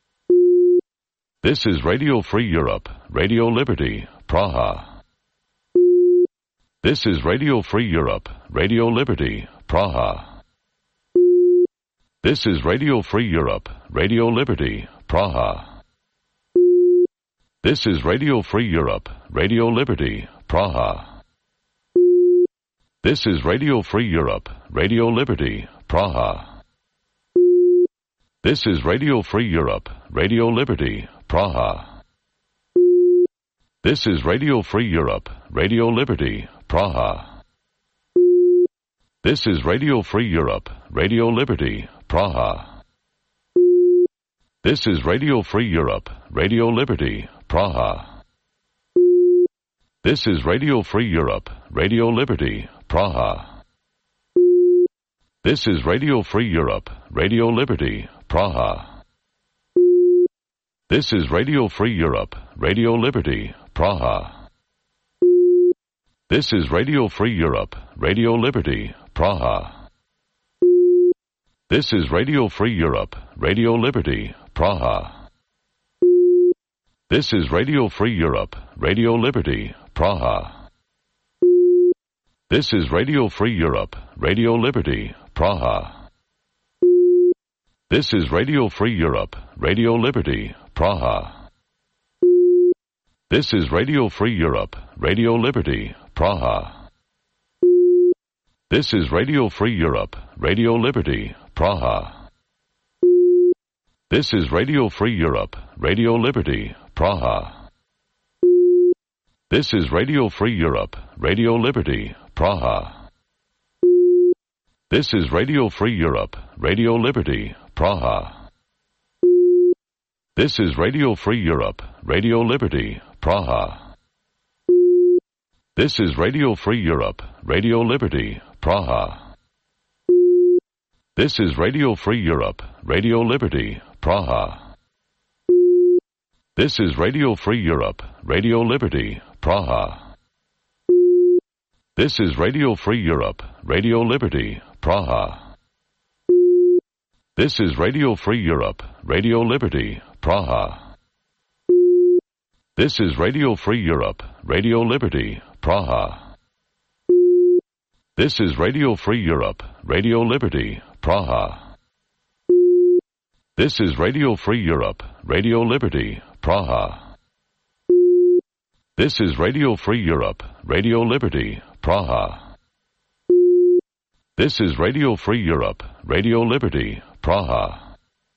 This is Radio Free Europe, Radio Liberty, Praha. This is Radio Free Europe, Radio Liberty, Praha. This is Radio Free Europe, Radio Liberty, Praha. This is Radio Free Europe, Radio Liberty, Praha. This is Radio Free Europe, Radio Liberty, Praha. This is Radio Free Europe, Radio Liberty, Praha. This is Radio Free Europe, Radio Liberty, Praha. This is Radio Free Europe, Radio Liberty, Praha. This is Radio Free Europe, Radio Liberty, Praha. This is Radio Free Europe, Radio Liberty, Praha. This is Radio Free Europe, Radio Liberty, Praha. This is Radio Free Europe, Radio Liberty, Praha. This is Radio Free Europe, Radio Liberty, Praha. This is Radio Free Europe, Radio Liberty, Praha. This is Radio Free Europe, Radio Liberty, Praha. This is Radio Free Europe, Radio Liberty, Praha. This is Radio Free Europe, Radio Liberty, Praha. This is Radio Free Europe, Radio Liberty, Praha. This is Radio Free Europe, Radio Liberty, Praha. This is Radio Free Europe, Radio Liberty, Praha. This is Radio Free Europe, Radio Liberty, Praha. This is Radio Free Europe, Radio Liberty, Praha. This is Radio Free Europe, Radio Liberty, Praha. This is Radio Free Europe, Radio Liberty, Praha. This is Radio Free Europe, Radio Liberty, Praha. This is Radio Free Europe, Radio Liberty, Praha. This is Radio Free Europe, Radio Liberty, Praha. This is Radio Free Europe, Radio Liberty, Praha. This is Radio Free Europe, Radio Liberty, Praha. This is Radio Free Europe, Radio Liberty, Praha. This is Radio Free Europe, Radio Liberty, Praha. This is Radio Free Europe, Radio Liberty, Praha. This is Radio Free Europe, Radio Liberty, Praha.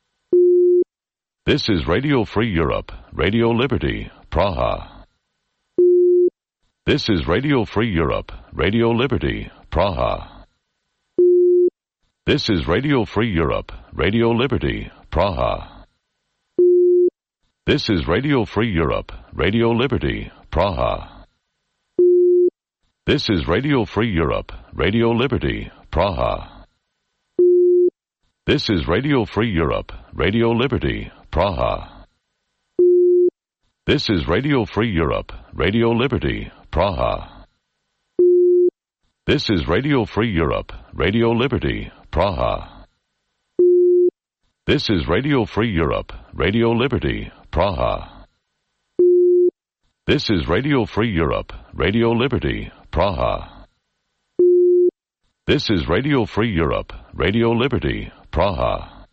This is Radio Free Europe, Radio Liberty, Praha. This is Radio Free Europe, Radio Liberty, Praha. This is Radio Free Europe, Radio Liberty, Praha. This is Radio Free Europe, Radio Liberty, Praha. This is Radio Free Europe, Radio Liberty, Praha. This is Radio Free Europe, Radio Liberty, Praha. This is Radio Free Europe, Radio Liberty, Praha. This is Radio Free Europe, Radio Liberty, Praha. This is Radio Free Europe, Radio Liberty, Praha. This is Radio Free Europe, Radio Liberty, Praha. This is Radio Free Europe, Radio Liberty, Praha.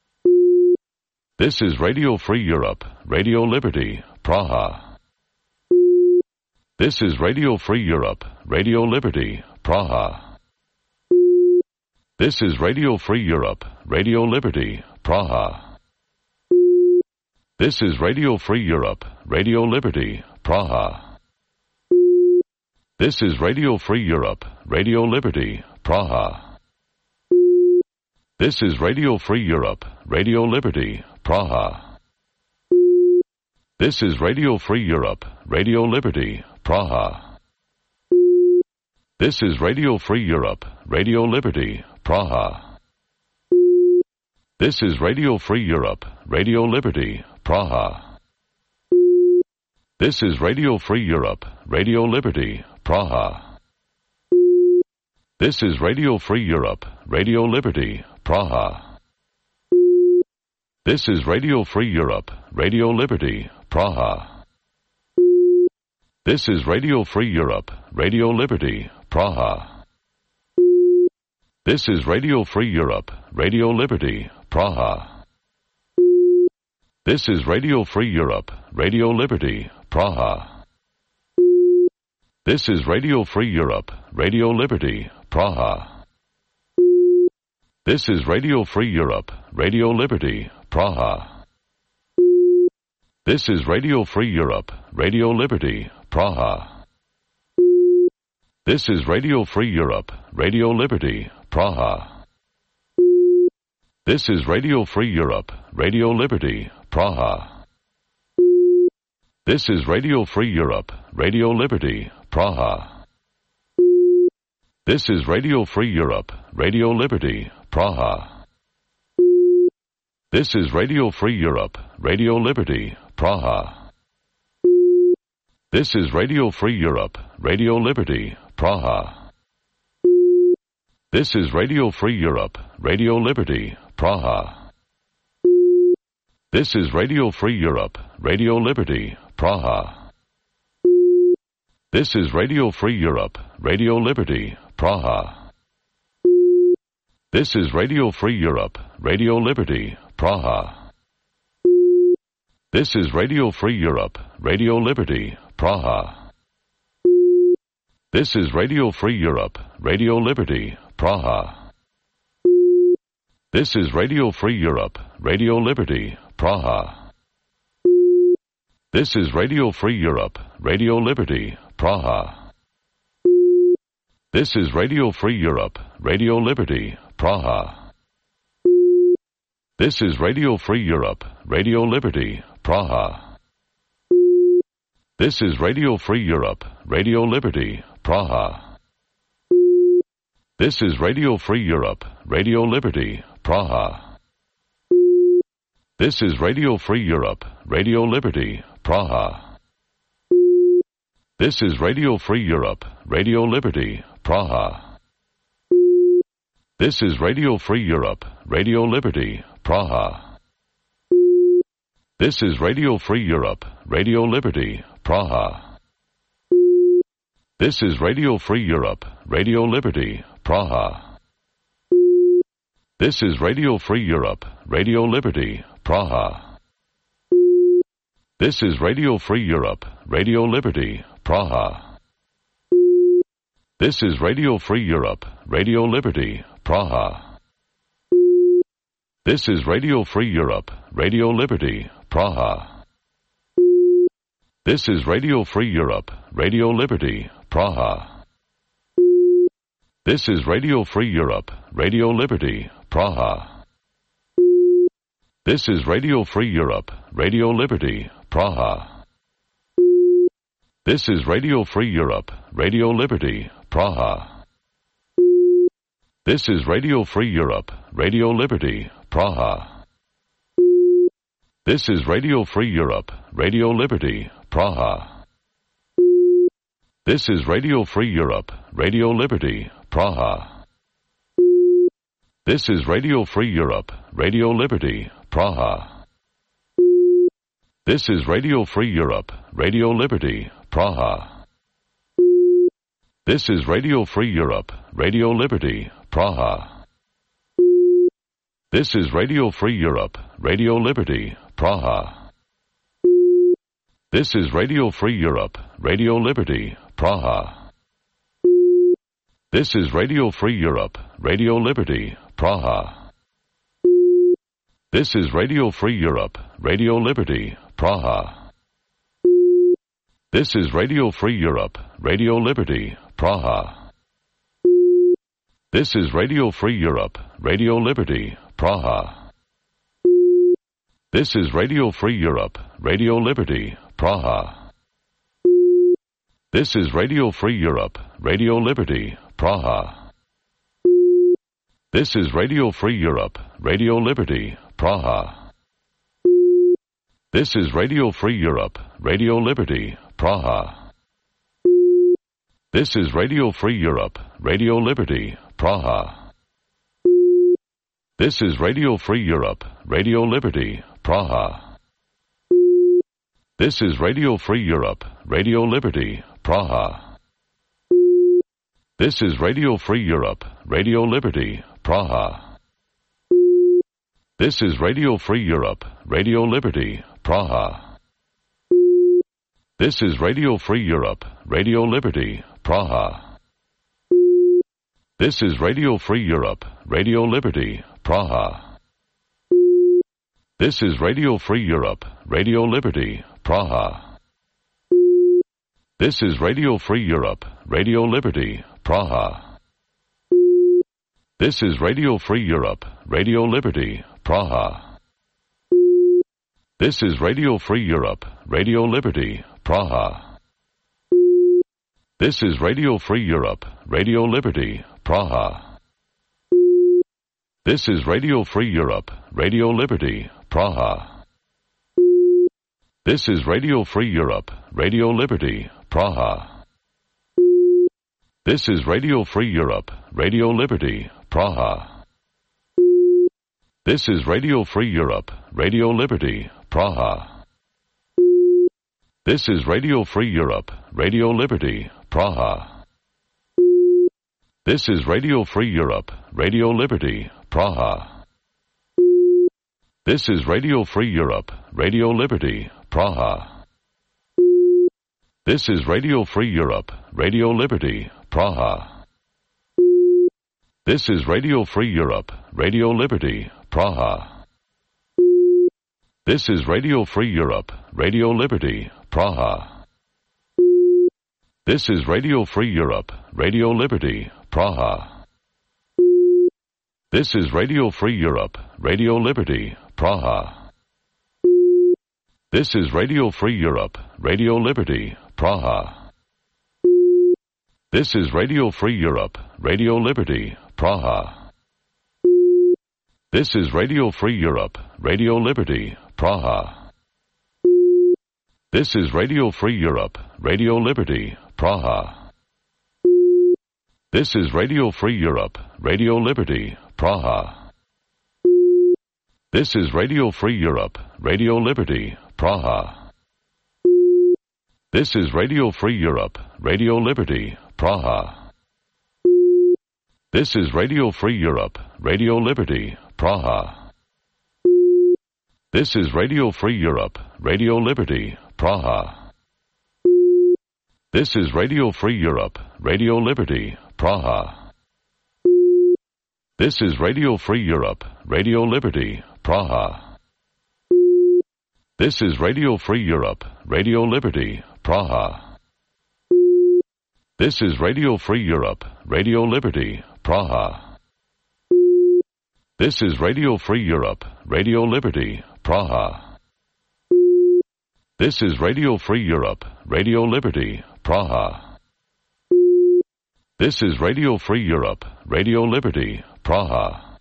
This is Radio Free Europe, Radio Liberty, Praha. This is Radio Free Europe, Radio Liberty, Praha. This is Radio Free Europe, Radio Liberty, Praha. This is Radio Free Europe, Radio Liberty, Praha. This is Radio Free Europe, Radio Liberty, Praha. This is Radio Free Europe, Radio Liberty, Praha. This is Radio Free Europe, Radio Liberty, Praha. This is Radio Free Europe, Radio Liberty, Praha. This is Radio Free Europe, Radio Liberty, Praha. This is Radio Free Europe, Radio Liberty, Praha. This is Radio Free Europe, Radio Liberty, Praha. This is Radio Free Europe, Radio Liberty, Praha. This is Radio Free Europe, Radio Liberty, Praha. This is Radio Free Europe, Radio Liberty, Praha. This is Radio Free Europe, Radio Liberty, Praha. This is Radio Free Europe, Radio Liberty, Praha. This is Radio Free Europe, Radio Liberty, Praha. This is Radio Free Europe, Radio Liberty, Praha. This is Radio Free Europe, Radio Liberty, Praha. This is Radio Free Europe, Radio Liberty, Praha. This is Radio Free Europe, Radio Liberty, Praha. This is Radio Free Europe, Radio Liberty, Praha. This is Radio Free Europe, Radio Liberty, Praha. This is Radio Free Europe, Radio Liberty, Praha. This is Radio Free Europe, Radio Liberty, Praha. This is Radio Free Europe, Radio Liberty, Praha. This is Radio Free Europe, Radio Liberty, Praha. This is Radio Free Europe, Radio Liberty, Praha. This is Radio Free Europe, Radio Liberty, Praha. This is Radio Free Europe, Radio Liberty, Praha. This is Radio Free Europe, Radio Liberty, Praha. This is Radio Free Europe, Radio Liberty, Praha. This is Radio Free Europe, Radio Liberty, Praha. This is Radio Free Europe, Radio Liberty, Praha. This is Radio Free Europe, Radio Liberty, Praha. This is Radio Free Europe, Radio Liberty, Praha. This is Radio Free Europe, Radio Liberty, Praha. This is Radio Free Europe, Radio Liberty, Praha. This is Radio Free Europe, Radio Liberty, Praha. This is Radio Free Europe, Radio Liberty, Praha. This is Radio Free Europe, Radio Liberty, Praha. This is Radio Free Europe, Radio Liberty, Praha. This is Radio Free Europe, Radio Liberty, Praha. This is Radio Free Europe, Radio Liberty, Praha. This is Radio Free Europe, Radio Liberty, Praha. This is Radio Free Europe, Radio Liberty, Praha. This is Radio Free Europe, Radio Liberty, Praha. This is Radio Free Europe, Radio Liberty, Praha. This is Radio Free Europe, Radio Liberty, Praha. This is Radio Free Europe, Radio Liberty, Praha. This is Radio Free Europe, Radio Liberty, Praha. This is Radio Free Europe, Radio Liberty, Praha. This is Radio Free Europe, Radio Liberty, Praha. This is Radio Free Europe, Radio Liberty, Praha. This is Radio Free Europe, Radio Liberty, Praha. This is Radio Free Europe, Radio Liberty, Praha. This is Radio Free Europe, Radio Liberty, Praha. This is Radio Free Europe, Radio Liberty, Praha. This is Radio Free Europe, Radio Liberty, Praha. This is Radio Free Europe, Radio Liberty, Praha. This is Radio Free Europe, Radio Liberty, Praha. This is Radio Free Europe, Radio Liberty, Praha. This is Radio Free Europe, Radio Liberty, Praha. This is Radio Free Europe, Radio Liberty, Praha. This is Radio Free Europe, Radio Liberty, Praha. This is Radio Free Europe, Radio Liberty, Praha. This is Radio Free Europe, Radio Liberty, Praha. This is Radio Free Europe, Radio Liberty, Praha. This is Radio Free Europe, Radio Liberty, Praha. This is Radio Free Europe, Radio Liberty, Praha. This is Radio Free Europe, Radio Liberty, Praha. This is Radio Free Europe, Radio Liberty, Praha. This is Radio Free Europe, Radio Liberty, Praha. This is Radio Free Europe, Radio Liberty, Praha. This is Radio Free Europe, Radio Liberty, Praha. This is Radio Free Europe, Radio Liberty, Praha. This is Radio Free Europe, Radio Liberty, Praha. This is Radio Free Europe, Radio Liberty, Praha. This is Radio Free Europe, Radio Liberty, Praha. This is Radio Free Europe, Radio Liberty, Praha. This is Radio Free Europe, Radio Liberty, Praha. This is Radio Free Europe, Radio Liberty, Praha. This is Radio Free Europe, Radio Liberty, Praha. This is Radio Free Europe, Radio Liberty, Praha. This is Radio Free Europe, Radio Liberty, Praha. This is Radio Free Europe, Radio Liberty, Praha. This is Radio Free Europe, Radio Liberty, Praha. This is Radio Free Europe, Radio Liberty, Praha. This is Radio Free Europe, Radio Liberty, Praha. This is Radio Free Europe, Radio Liberty, Praha. This is Radio Free Europe, Radio Liberty, Praha. This is Radio Free Europe, Radio Liberty, Praha. This is Radio Free Europe, Radio Liberty, Praha. This is Radio Free Europe, Radio Liberty, Praha. This is Radio Free Europe, Radio Liberty, Praha. This is Radio Free Europe, Radio Liberty, Praha. This is Radio Free Europe, Radio Liberty, Praha. This is Radio Free Europe, Radio Liberty, Praha. This is Radio Free Europe, Radio Liberty, Praha. This is Radio Free Europe, Radio Liberty, Praha. This is Radio Free Europe, Radio Liberty, Praha. This is Radio Free Europe, Radio Liberty, Praha. This is Radio Free Europe, Radio Liberty, Praha. This is Radio Free Europe, Radio Liberty, Praha. This is Radio Free Europe, Radio Liberty, Praha.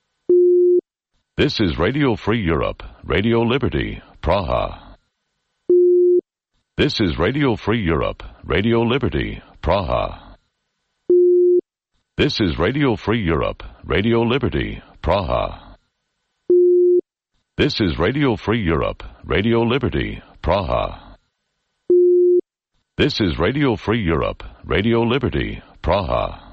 This is Radio Free Europe, Radio Liberty, Praha. This is Radio Free Europe, Radio Liberty, Praha. This is Radio Free Europe, Radio Liberty, Praha. This is Radio Free Europe, Radio Liberty, Praha. This is Radio Free Europe, Radio Liberty, Praha.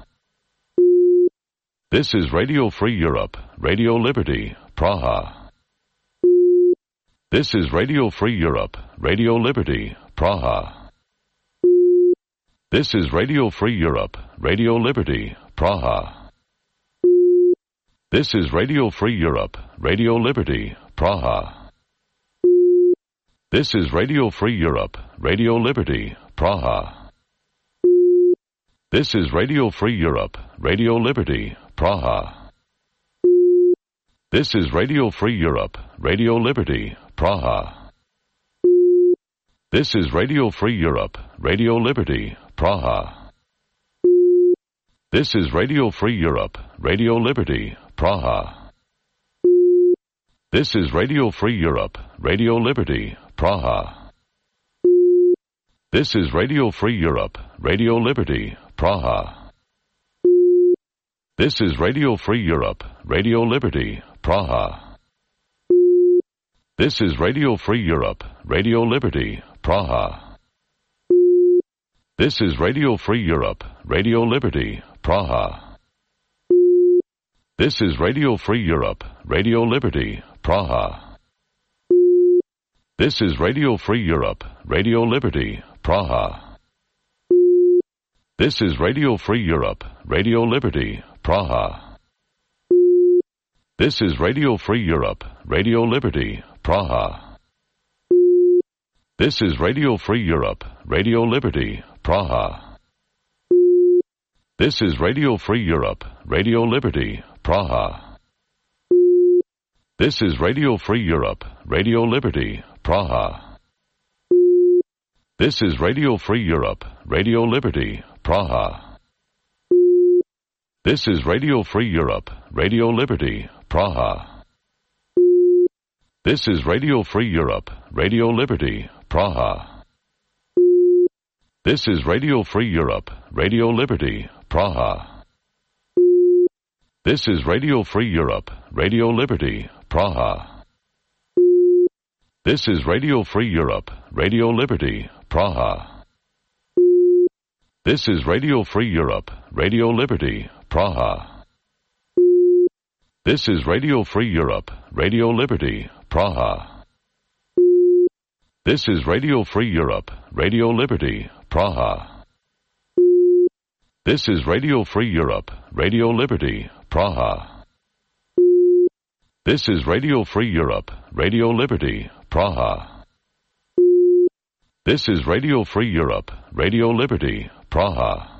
This is Radio Free Europe, Radio Liberty, Praha. This is Radio Free Europe, Radio Liberty, Praha. This is Radio Free Europe, Radio Liberty, Praha. This is Radio Free Europe, Radio Liberty, Praha. This is Radio Free Europe, Radio Liberty, Praha. This is Radio Free Europe, Radio Liberty, Praha. This is Radio Free Europe, Radio Liberty, Praha. This is Radio Free Europe, Radio Liberty, Praha. This is Radio Free Europe, Radio Liberty, Praha. This is Radio Free Europe, Radio Liberty, Praha. This is Radio Free Europe, Radio Liberty, Praha. This is Radio Free Europe, Radio Liberty, Praha. This is Radio Free Europe, Radio Liberty, Praha. This is Radio Free Europe, Radio Liberty, Praha. This is Radio Free Europe, Radio Liberty, Praha. This is Radio Free Europe, Radio Liberty, Praha. This is Radio Free Europe, Radio Liberty, Praha. This is Radio Free Europe, Radio Liberty, Praha. This is Radio Free Europe, Radio Liberty, Praha. This is Radio Free Europe, Radio Liberty, Praha. This is Radio Free Europe, Radio Liberty, Praha. This is Radio Free Europe, Radio Liberty, Praha. This is Radio Free Europe, Radio Liberty, Praha. This is Radio Free Europe, Radio Liberty, Praha. This is Radio Free Europe, Radio Liberty, Praha. This is Radio Free Europe, Radio Liberty, Praha. This is Radio Free Europe, Radio Liberty, Praha. This is Radio Free Europe, Radio Liberty, Praha. This is Radio Free Europe, Radio Liberty, Praha. This is Radio Free Europe, Radio Liberty, Praha. This is Radio Free Europe, Radio Liberty, Praha. This is Radio Free Europe, Radio Liberty, Praha. This is Radio Free Europe, Radio Liberty, Praha.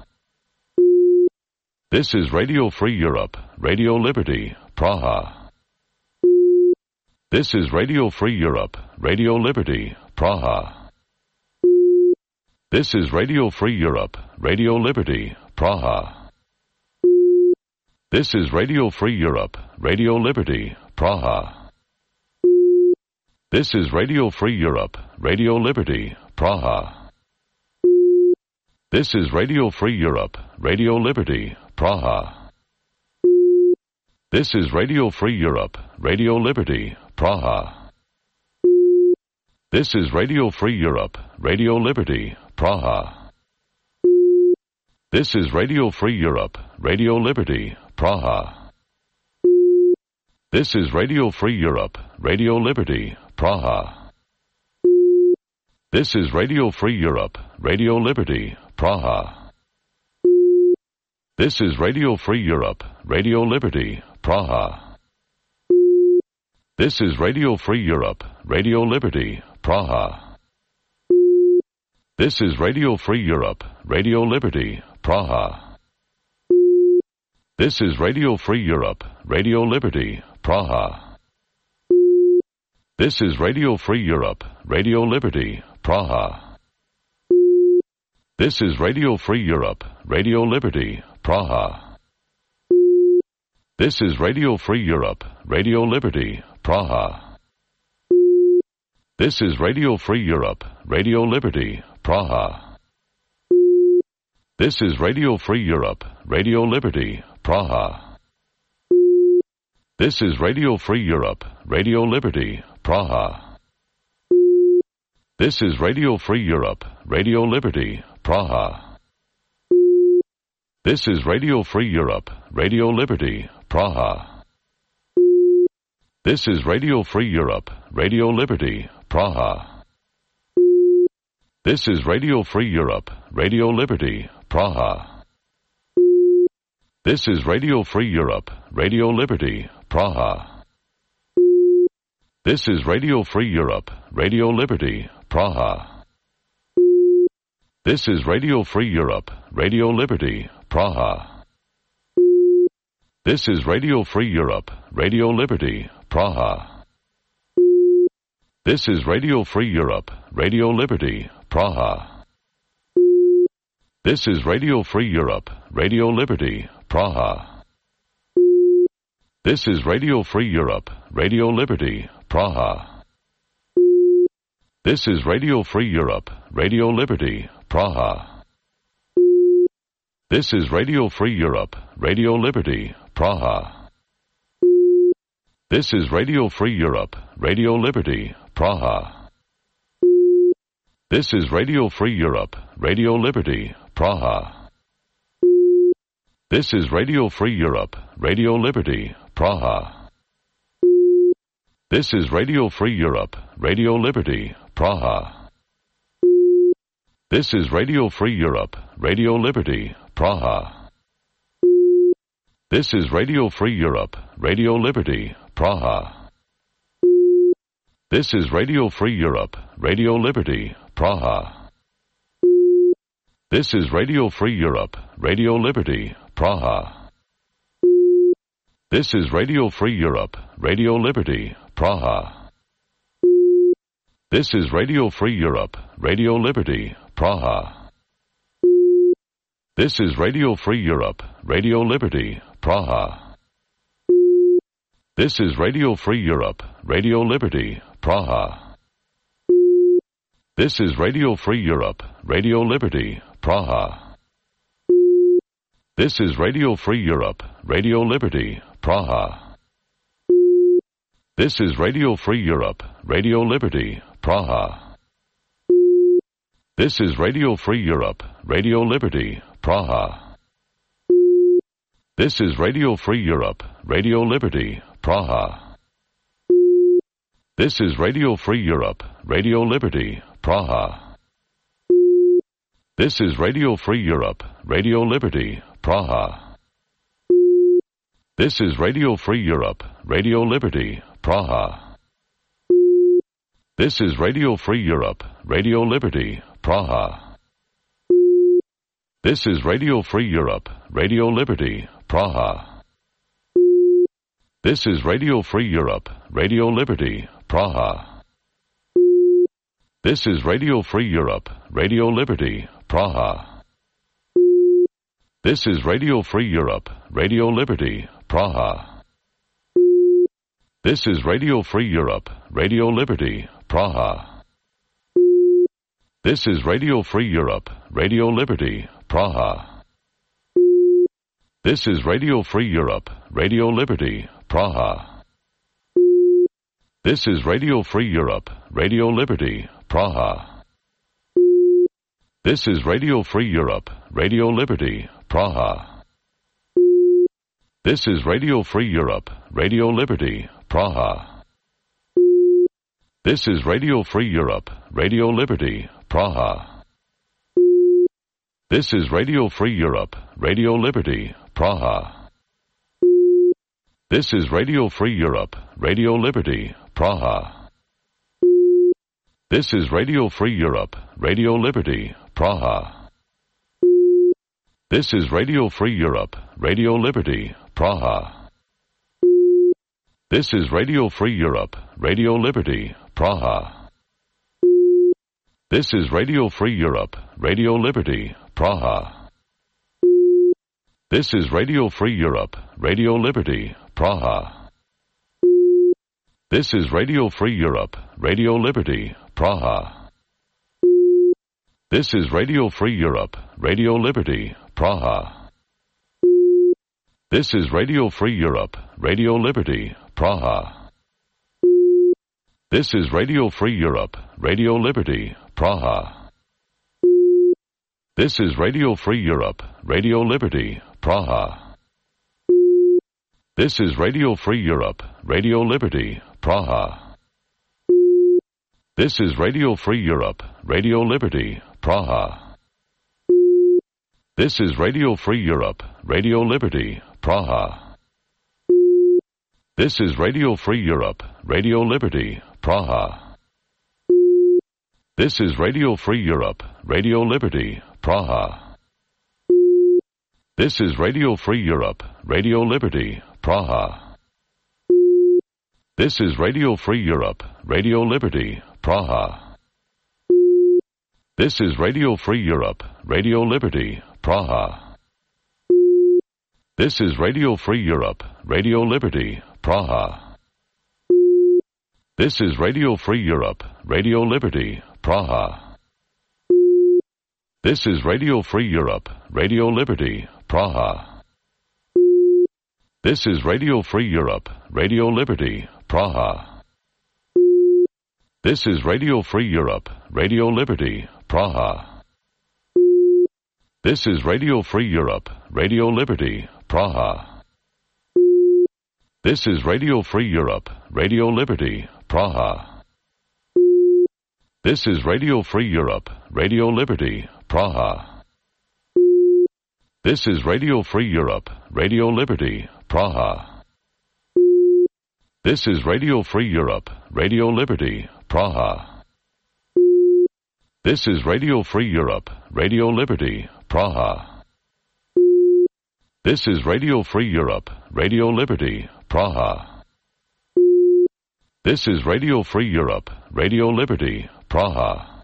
This is Radio Free Europe, Radio Liberty, Praha. This is Radio Free Europe, Radio Liberty, Praha. This is Radio Free Europe, Radio Liberty, Praha. This is Radio Free Europe, Radio Liberty, Praha. This is Radio Free Europe, Radio Liberty, Praha. This is Radio Free Europe, Radio Liberty, Praha. This is Radio Free Europe, Radio Liberty, Praha. This is Radio Free Europe, Radio Liberty, Praha. This is Radio Free Europe, Radio Liberty, Praha. This is Radio Free Europe, Radio Liberty, Praha. This is Radio Free Europe, Radio Liberty, Praha. This is Radio Free Europe, Radio Liberty, Praha. This is Radio Free Europe, Radio Liberty, Praha. This is Radio Free Europe, Radio Liberty, Praha. This is Radio Free Europe, Radio Liberty, Praha. This is Radio Free Europe, Radio Liberty, Praha. This is Radio Free Europe, Radio Liberty, Praha. This is Radio Free Europe, Radio Liberty, Praha. This is Radio Free Europe, Radio Liberty, Praha. This is Radio Free Europe, Radio Liberty, Praha. This is Radio Free Europe, Radio Liberty, Praha. This is Radio Free Europe, Radio Liberty, Praha. This is Radio Free Europe, Radio Liberty, Praha. This is Radio Free Europe, Radio Liberty, Praha. This is Radio Free Europe, Radio Liberty, Praha. This is Radio Free Europe, Radio Liberty, Praha. This is Radio Free Europe, Radio Liberty, Praha. This is Radio Free Europe, Radio Liberty, Praha. This is Radio Free Europe, Radio Liberty, Praha. This is Radio Free Europe, Radio Liberty, Praha. This is Radio Free Europe, Radio Liberty, Praha. This is Radio Free Europe, Radio Liberty, Praha. This is Radio Free Europe, Radio Liberty, Praha. This is Radio Free Europe, Radio Liberty, Praha. This is Radio Free Europe, Radio Liberty, Praha. This is Radio Free Europe, Radio Liberty, Praha. This is Radio Free Europe, Radio Liberty, Praha. This is Radio Free Europe, Radio Liberty, Praha. This is Radio Free Europe, Radio Liberty, Praha. This is Radio Free Europe, Radio Liberty, Praha. This is Radio Free Europe, Radio Liberty, Praha. This is Radio Free Europe, Radio Liberty, Praha. This is Radio Free Europe, Radio Liberty, Praha. This is Radio Free Europe, Radio Liberty, Praha. This is Radio Free Europe, Radio Liberty, Praha. This is Radio Free Europe, Radio Liberty, Praha. This is Radio Free Europe, Radio Liberty, Praha. This is Radio Free Europe, Radio Liberty, Praha. This is Radio Free Europe, Radio Liberty, Praha. This is Radio Free Europe, Radio Liberty, Praha. This is Radio Free Europe, Radio Liberty, Praha. This is Radio Free Europe, Radio Liberty, Praha. This is Radio Free Europe, Radio Liberty, Praha. This is Radio Free Europe, Radio Liberty, Praha. This is Radio Free Europe, Radio Liberty, Praha. This is Radio Free Europe, Radio Liberty, Praha. This is Radio Free Europe, Radio Liberty, Praha. This is Radio Free Europe, Radio Liberty, Praha. This is Radio Free Europe, Radio Liberty, Praha. This is Radio Free Europe, Radio Liberty, Praha. This is Radio Free Europe, Radio Liberty, Praha. This is Radio Free Europe, Radio Liberty, Praha. This is Radio Free Europe, Radio Liberty, Praha. This is Radio Free Europe, Radio Liberty, Praha. This is Radio Free Europe, Radio Liberty, Praha. This is Radio Free Europe, Radio Liberty, Praha. This is Radio Free Europe, Radio Liberty, Praha. This is Radio Free Europe, Radio Liberty, Praha. This is Radio Free Europe, Radio Liberty, Praha. This is Radio Free Europe, Radio Liberty, Praha. This is Radio Free Europe, Radio Liberty, Praha. This is Radio Free Europe, Radio Liberty, Praha. This is Radio Free Europe, Radio Liberty, Praha. This is Radio Free Europe, Radio Liberty, Praha. This is Radio Free Europe, Radio Liberty, Praha. This is Radio Free Europe, Radio Liberty, Praha. This is Radio Free Europe, Radio Liberty, Praha. This is Radio Free Europe, Radio Liberty, Praha. This is Radio Free Europe, Radio Liberty, Praha. This is Radio Free Europe, Radio Liberty, Praha. This is Radio Free Europe, Radio Liberty, Praha. This is Radio Free Europe, Radio Liberty, Praha. This is Radio Free Europe, Radio Liberty, Praha. This is Radio Free Europe, Radio Liberty, Praha. This is Radio Free Europe, Radio Liberty, Praha. This is Radio Free Europe, Radio Liberty, Praha. This is Radio Free Europe, Radio Liberty, Praha. This is Radio Free Europe, Radio Liberty, Praha. This is Radio Free Europe, Radio Liberty, Praha. This is Radio Free Europe, Radio Liberty, Praha. This is Radio Free Europe, Radio Liberty, Praha. This is Radio Free Europe, Radio Liberty, Praha. This is Radio Free Europe, Radio Liberty, Praha. This is Radio Free Europe, Radio Liberty, Praha. This is Radio Free Europe, Radio Liberty, Praha. This is Radio Free Europe, Radio Liberty, Praha. This is Radio Free Europe, Radio Liberty, Praha. This is Radio Free Europe, Radio Liberty, Praha. This is Radio Free Europe, Radio Liberty, Praha.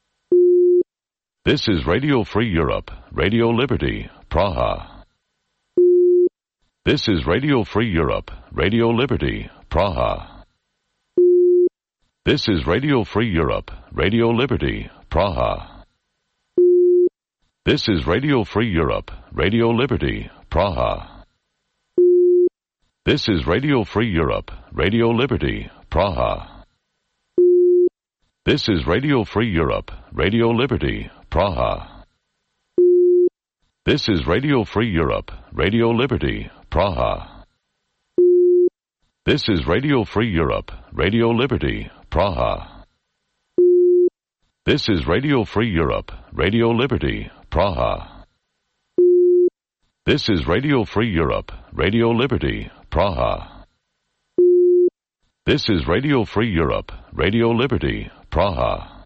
This is Radio Free Europe, Radio Liberty, Praha. This is Radio Free Europe, Radio Liberty, Praha. This is Radio Free Europe, Radio Liberty, Praha. This is Radio Free Europe, Radio Liberty, Praha. This is Radio Free Europe, Radio Liberty, Praha. This is Radio Free Europe, Radio Liberty, Praha. This is Radio Free Europe, Radio Liberty, Praha. This is Radio Free Europe, Radio Liberty, Praha. This is Radio Free Europe, Radio Liberty, Praha. This is Radio Free Europe, Radio Liberty, Praha. This is Radio Free Europe, Radio Liberty, Praha.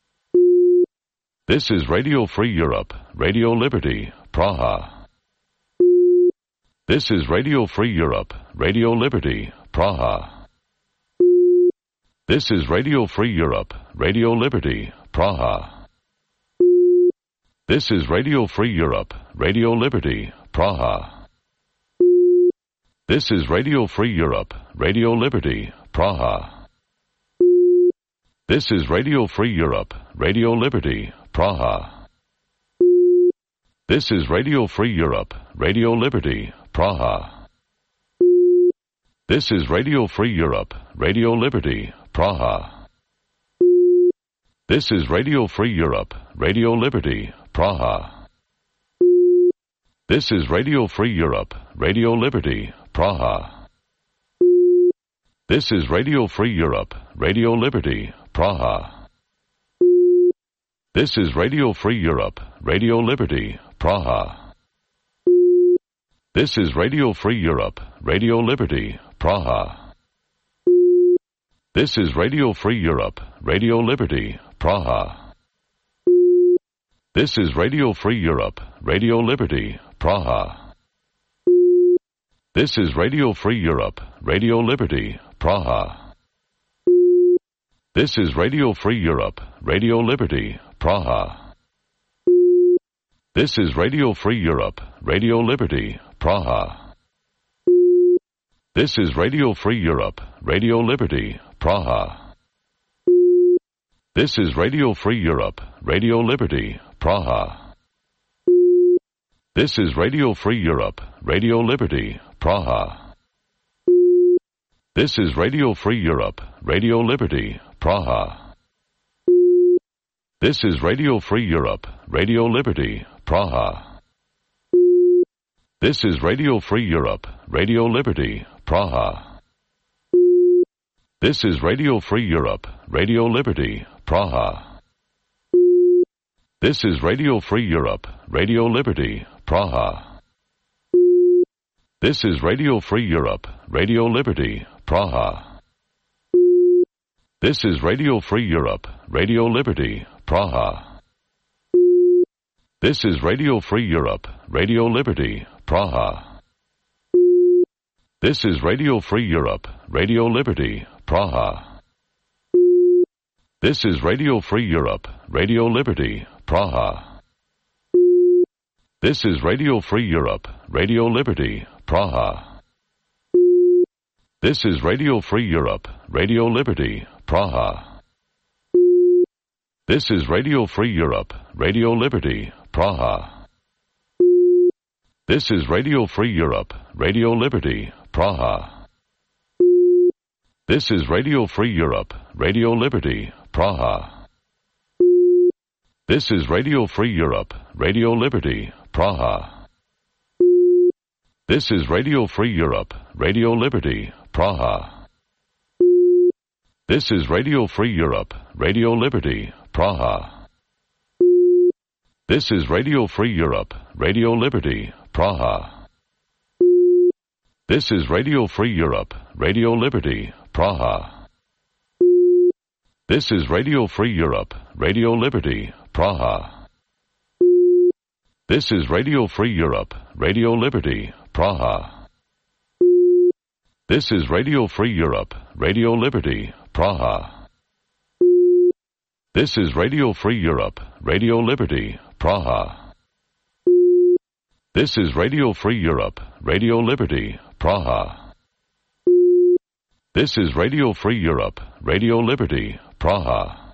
This is Radio Free Europe, Radio Liberty, Praha. This is Radio Free Europe, Radio Liberty, Praha. This is Radio Free Europe, Radio Liberty, Praha. This is Radio Free Europe, Radio Liberty, Praha. This is Radio Free Europe, Radio Liberty, Praha. This is Radio Free Europe, Radio Liberty, Praha. This is Radio Free Europe, Radio Liberty, Praha. This is Radio Free Europe, Radio Liberty, Praha. This is Radio Free Europe, Radio Liberty, Praha. This is Radio Free Europe, Radio Liberty, Praha. This is Radio Free Europe, Radio Liberty, Praha. This is Radio Free Europe, Radio Liberty, Praha. This is Radio Free Europe, Radio Liberty, Praha. This is Radio Free Europe, Radio Liberty, Praha. This is Radio Free Europe, Radio Liberty, Praha. This is Radio Free Europe, Radio Liberty, Praha. This is Radio Free Europe, Radio Liberty, Praha. This is Radio Free Europe, Radio Liberty, Praha. This is Radio Free Europe, Radio Liberty, Praha. This is Radio Free Europe, Radio Liberty, Praha. This is Radio Free Europe, Radio Liberty, Praha. This is Radio Free Europe, Radio Liberty, Praha. This is Radio Free Europe, Radio Liberty, Praha. This is Radio Free Europe, Radio Liberty, Praha. This is Radio Free Europe, Radio Liberty, Praha. This is Radio Free Europe, Radio Liberty, Praha. This is Radio Free Europe, Radio Liberty, Praha. This is Radio Free Europe, Radio Liberty, Praha. This is Radio Free Europe, Radio Liberty, Praha. This is Radio Free Europe, Radio Liberty, Praha. This is Radio Free Europe, Radio Liberty, Praha. This is Radio Free Europe, Radio Liberty, Praha. This is Radio Free Europe, Radio Liberty, Praha. This is Radio Free Europe, Radio Liberty, Praha. This is Radio Free Europe, Radio Liberty, Praha. This is Radio Free Europe, Radio Liberty, Praha. This is Radio Free Europe, Radio Liberty, Praha. This is Radio Free Europe, Radio Liberty, Praha. This is Radio Free Europe, Radio Liberty, Praha. This is Radio Free Europe, Radio Liberty, Praha. This is Radio Free Europe, Radio Liberty, Praha. This is Radio Free Europe, Radio Liberty, Praha. This is Radio Free Europe, Radio Liberty, Praha. This is Radio Free Europe, Radio Liberty, Praha. This is Radio Free Europe, Radio Liberty, Praha. This is Radio Free Europe, Radio Liberty, Praha. This is Radio Free Europe, Radio Liberty, Praha.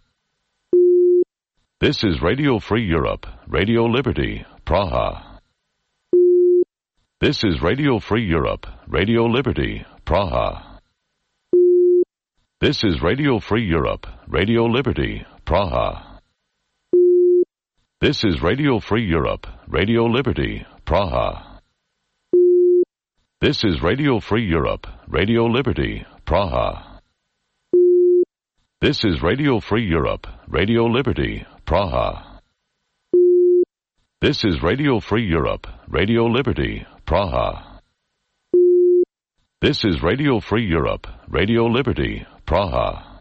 This is Radio Free Europe, Radio Liberty, Praha. This is Radio Free Europe, Radio Liberty, Praha. This is Radio Free Europe, Radio Liberty, Praha. This is Radio Free Europe, Radio Liberty, Praha. This is Radio Free Europe, Radio Liberty, Praha. This is Radio Free Europe, Radio Liberty, Praha. This is Radio Free Europe, Radio Liberty, Praha. This is Radio Free Europe, Radio Liberty, Praha.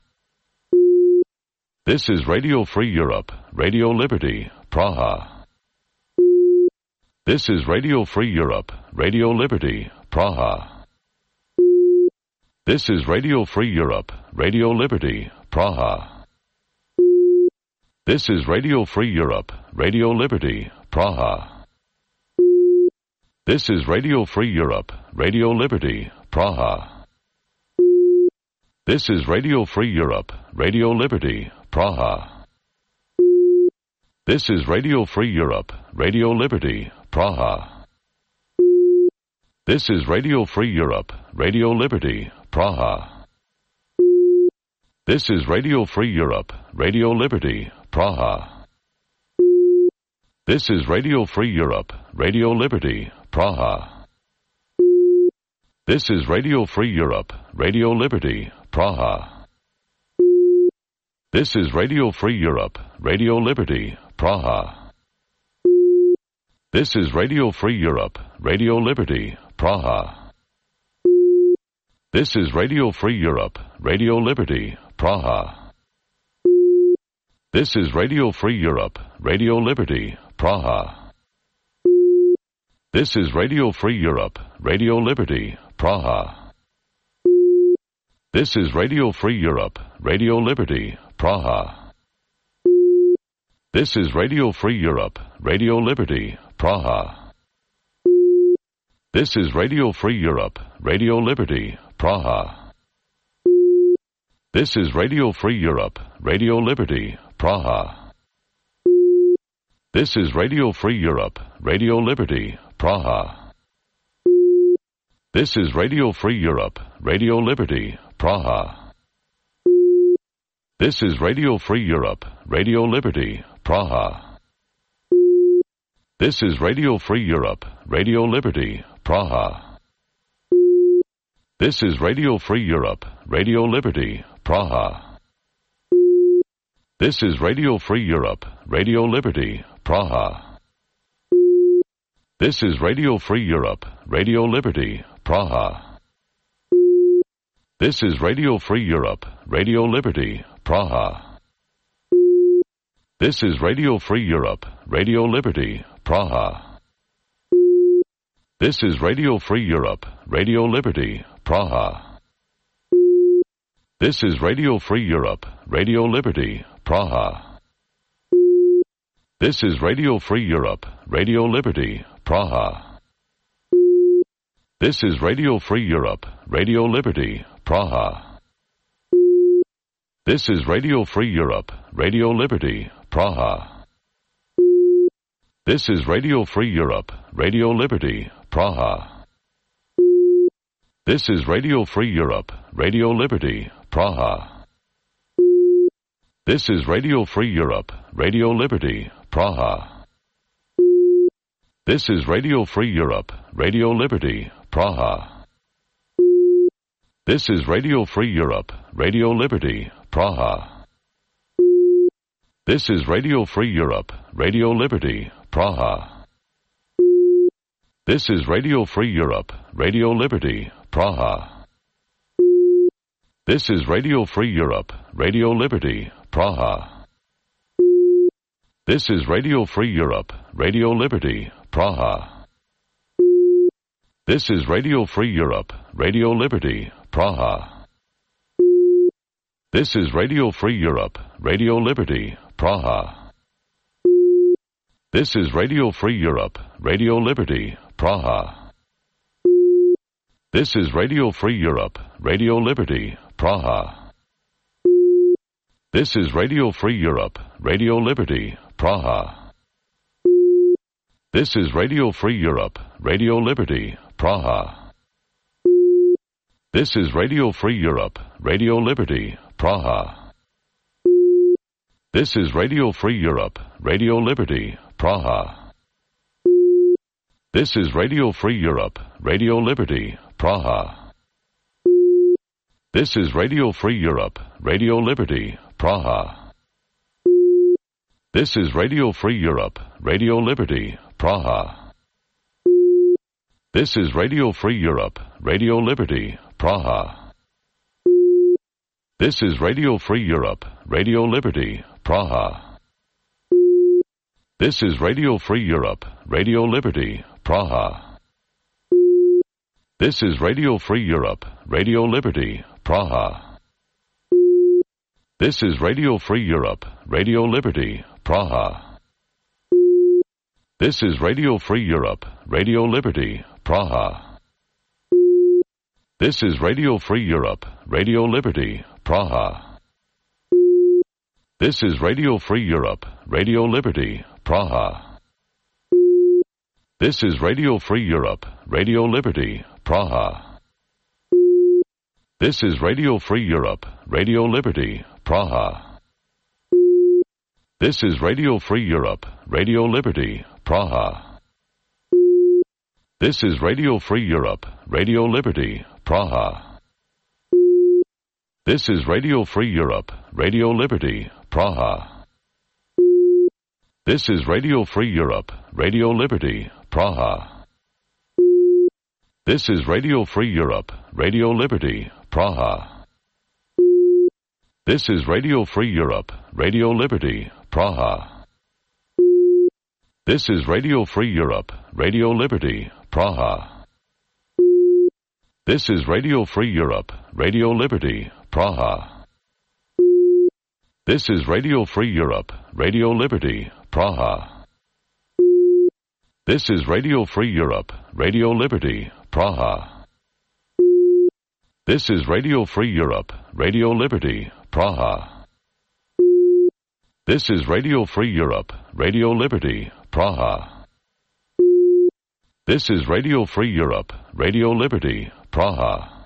This is Radio Free Europe, Radio Liberty, Praha. This is Radio Free Europe, Radio Liberty, Praha. This is Radio Free Europe, Radio Liberty, Praha. This is Radio Free Europe, Radio Liberty, Praha. This is Radio Free Europe, Radio Liberty, Praha. This is Radio Free Europe, Radio Liberty, Praha. This is Radio Free Europe, Radio Liberty, Praha. This is Radio Free Europe, Radio Liberty, Praha. This is Radio Free Europe, Radio Liberty, Praha. This is Radio Free Europe, Radio Liberty, Praha. This is Radio Free Europe, Radio Liberty, Praha. This is Radio Free Europe, Radio Liberty, Praha. This is Radio Free Europe, Radio Liberty, Praha. This is Radio Free Europe, Radio Liberty, Praha. This is Radio Free Europe, Radio Liberty, Praha. This is Radio Free Europe, Radio Liberty, Praha. This is Radio Free Europe, Radio Liberty, Praha. This is Radio Free Europe, Radio Liberty, Praha. This is Radio Free Europe, Radio Liberty, Praha. This is Radio Free Europe, Radio Liberty, Praha. This is Radio Free Europe, Radio Liberty, Praha. This is Radio Free Europe, Radio Liberty, Praha. This is Radio Free Europe, Radio Liberty, Praha. This is Radio Free Europe, Radio Liberty, Praha. This is Radio Free Europe, Radio Liberty, Praha. This is Radio Free Europe, Radio Liberty, Praha. This is Radio Free Europe, Radio Liberty, Praha. This is Radio Free Europe, Radio Liberty, Praha. This is Radio Free Europe, Radio Liberty, Praha. This is Radio Free Europe, Radio Liberty, Praha. This is Radio Free Europe, Radio Liberty, Praha. This is Radio Free Europe, Radio Liberty, Praha. This is Radio Free Europe, Radio Liberty, Praha. This is Radio Free Europe, Radio Liberty, Praha. This is Radio Free Europe, Radio Liberty, Praha. This is Radio Free Europe, Radio Liberty, Praha. This is Radio Free Europe, Radio Liberty, Praha. This is Radio Free Europe, Radio Liberty, Praha. This is Radio Free Europe, Radio Liberty, Praha. This is Radio Free Europe, Radio Liberty, Praha. This is Radio Free Europe, Radio Liberty, Praha. This is Radio Free Europe, Radio Liberty, Praha. This is Radio Free Europe, Radio Liberty, Praha. This is Radio Free Europe, Radio Liberty, Praha. This is Radio Free Europe, Radio Liberty, Praha. This is Radio Free Europe, Radio Liberty, Praha. This is Radio Free Europe, Radio Liberty, Praha. This is Radio Free Europe, Radio Liberty, Praha. This is Radio Free Europe, Radio Liberty, Praha. This is Radio Free Europe, Radio Liberty, Praha. This is Radio Free Europe, Radio Liberty, Praha. This is Radio Free Europe, Radio Liberty, Praha. This is Radio Free Europe, Radio Liberty, Praha. This is Radio Free Europe, Radio Liberty, Praha. This is Radio Free Europe, Radio Liberty, Praha. This is Radio Free Europe, Radio Liberty, Praha. This is Radio Free Europe, Radio Liberty, Praha. This is Radio Free Europe, Radio Liberty, Praha. This is Radio Free Europe, Radio Liberty, Praha. This is Radio Free Europe, Radio Liberty, Praha. This is Radio Free Europe, Radio Liberty, Praha. This is Radio Free Europe, Radio Liberty, Praha. This is Radio Free Europe, Radio Liberty, Praha. This is Radio Free Europe, Radio Liberty, Praha. This is Radio Free Europe, Radio Liberty, Praha. This is Radio Free Europe, Radio Liberty, Praha. This is Radio Free Europe, Radio Liberty, Praha. This is Radio Free Europe, Radio Liberty, Praha. This is Radio Free Europe, Radio Liberty, Praha. This is Radio Free Europe, Radio Liberty, Praha. This is Radio Free Europe, Radio Liberty, Praha. This is Radio Free Europe, Radio Liberty, Praha. This is Radio Free Europe, Radio Liberty, Praha. This is Radio Free Europe, Radio Liberty, Praha. This is Radio Free Europe, Radio Liberty, Praha. This is Radio Free Europe, Radio Liberty, Praha. This is Radio Free Europe, Radio Liberty, Praha.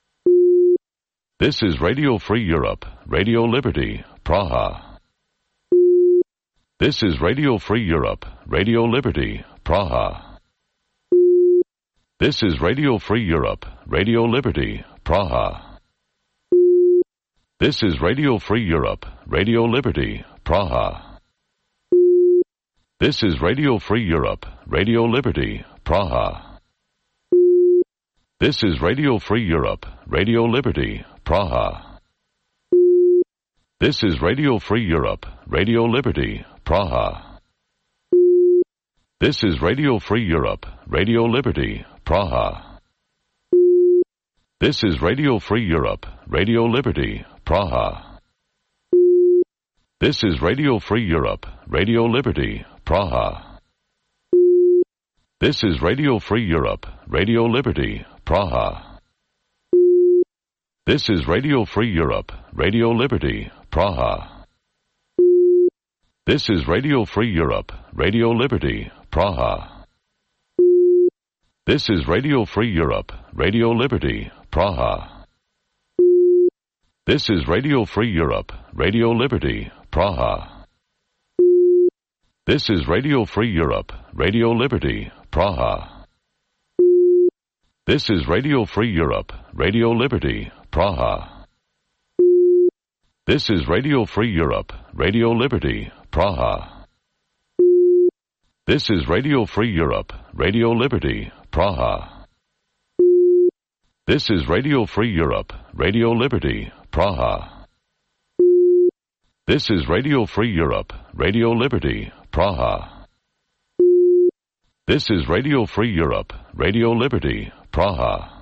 This is Radio Free Europe, Radio Liberty, Praha. This is Radio Free Europe, Radio Liberty, Praha. This is Radio Free Europe, Radio Liberty, Praha. This is Radio Free Europe, Radio Liberty, Praha. This is Radio Free Europe, Radio Liberty, Praha. This is Radio Free Europe, Radio Liberty, Praha. This is Radio Free Europe, Radio Liberty, Praha. This is Radio Free Europe, Radio Liberty, Praha. This is Radio Free Europe, Radio Liberty, Praha. This is Radio Free Europe, Radio Liberty, Praha. This is Radio Free Europe, Radio Liberty, Praha. This is Radio Free Europe, Radio Liberty, Praha. This is Radio Free Europe, Radio Liberty, Praha. This is Radio Free Europe, Radio Liberty, Praha. This is Radio Free Europe, Radio Liberty, Praha. This is Radio Free Europe, Radio Liberty, Praha. This is Radio Free Europe, Radio Liberty, Praha. This is Radio Free Europe, Radio Liberty, Praha. This is Radio Free Europe, Radio Liberty, Praha. This is Radio Free Europe, Radio Liberty, Praha. This is Radio Free Europe, Radio Liberty, Praha. This is Radio Free Europe, Radio Liberty, Praha.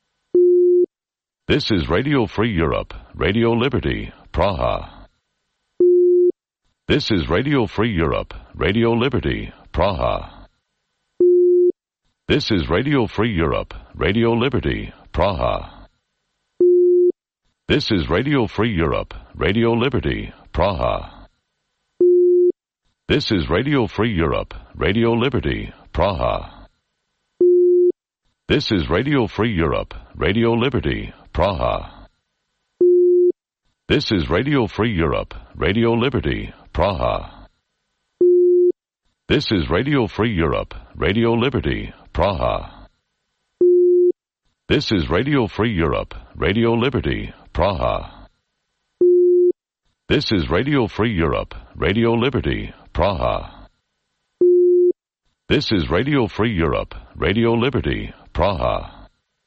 This is Radio Free Europe, Radio Liberty, Praha. This is Radio Free Europe, Radio Liberty, Praha. This is Radio Free Europe, Radio Liberty, Praha. This is Radio Free Europe, Radio Liberty, Praha. This is Radio Free Europe, Radio Liberty, Praha. This is Radio Free Europe, Radio Liberty, Praha. This is Radio Free Europe, Radio Liberty, Praha. This is Radio Free Europe, Radio Liberty, Praha. This is Radio Free Europe, Radio Liberty, Praha. This is Radio Free Europe, Radio Liberty, Praha. This is Radio Free Europe, Radio Liberty, Praha.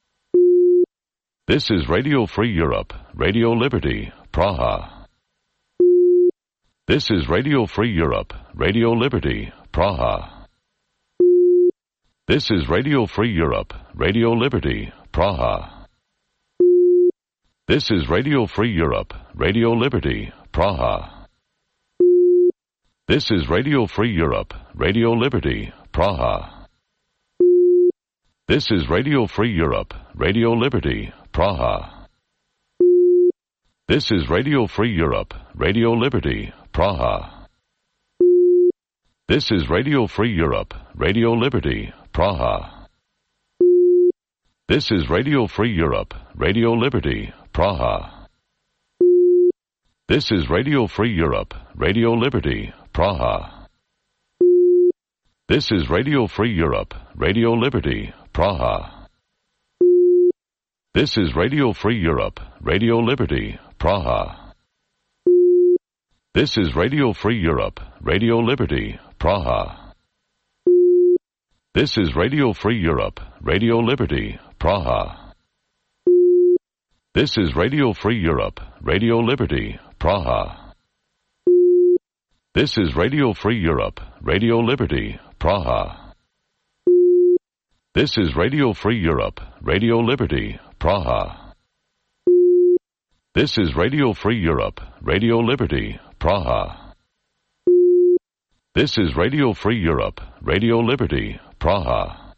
This is Radio Free Europe, Radio Liberty, Praha. This is Radio Free Europe, Radio Liberty, Praha. This is Radio Free Europe, Radio Liberty, Praha. This is Radio Free Europe, Radio Liberty, Praha. This is Radio Free Europe, Radio Liberty, Praha. This is Radio Free Europe, Radio Liberty, Praha. This is Radio Free Europe, Radio Liberty, Praha. This is Radio Free Europe, Radio Liberty, Praha. This is Radio Free Europe, Radio Liberty, Praha. This is Radio Free Europe, Radio Liberty, Praha. This is Radio Free Europe, Radio Liberty, Praha. This is Radio Free Europe, Radio Liberty, Praha. This is Radio Free Europe, Radio Liberty, Praha. This is Radio Free Europe, Radio Liberty, Praha. This is Radio Free Europe, Radio Liberty, Praha. This is Radio Free Europe, Radio Liberty, Praha. This is Radio Free Europe, Radio Liberty, Praha. This is Radio Free Europe, Radio Liberty, Praha. This is Radio Free Europe, Radio Liberty, Praha.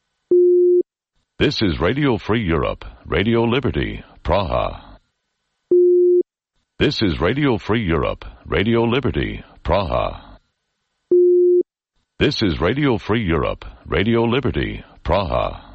This is Radio Free Europe, Radio Liberty, Praha. This is Radio Free Europe, Radio Liberty, Praha. This is Radio Free Europe, Radio Liberty, Praha.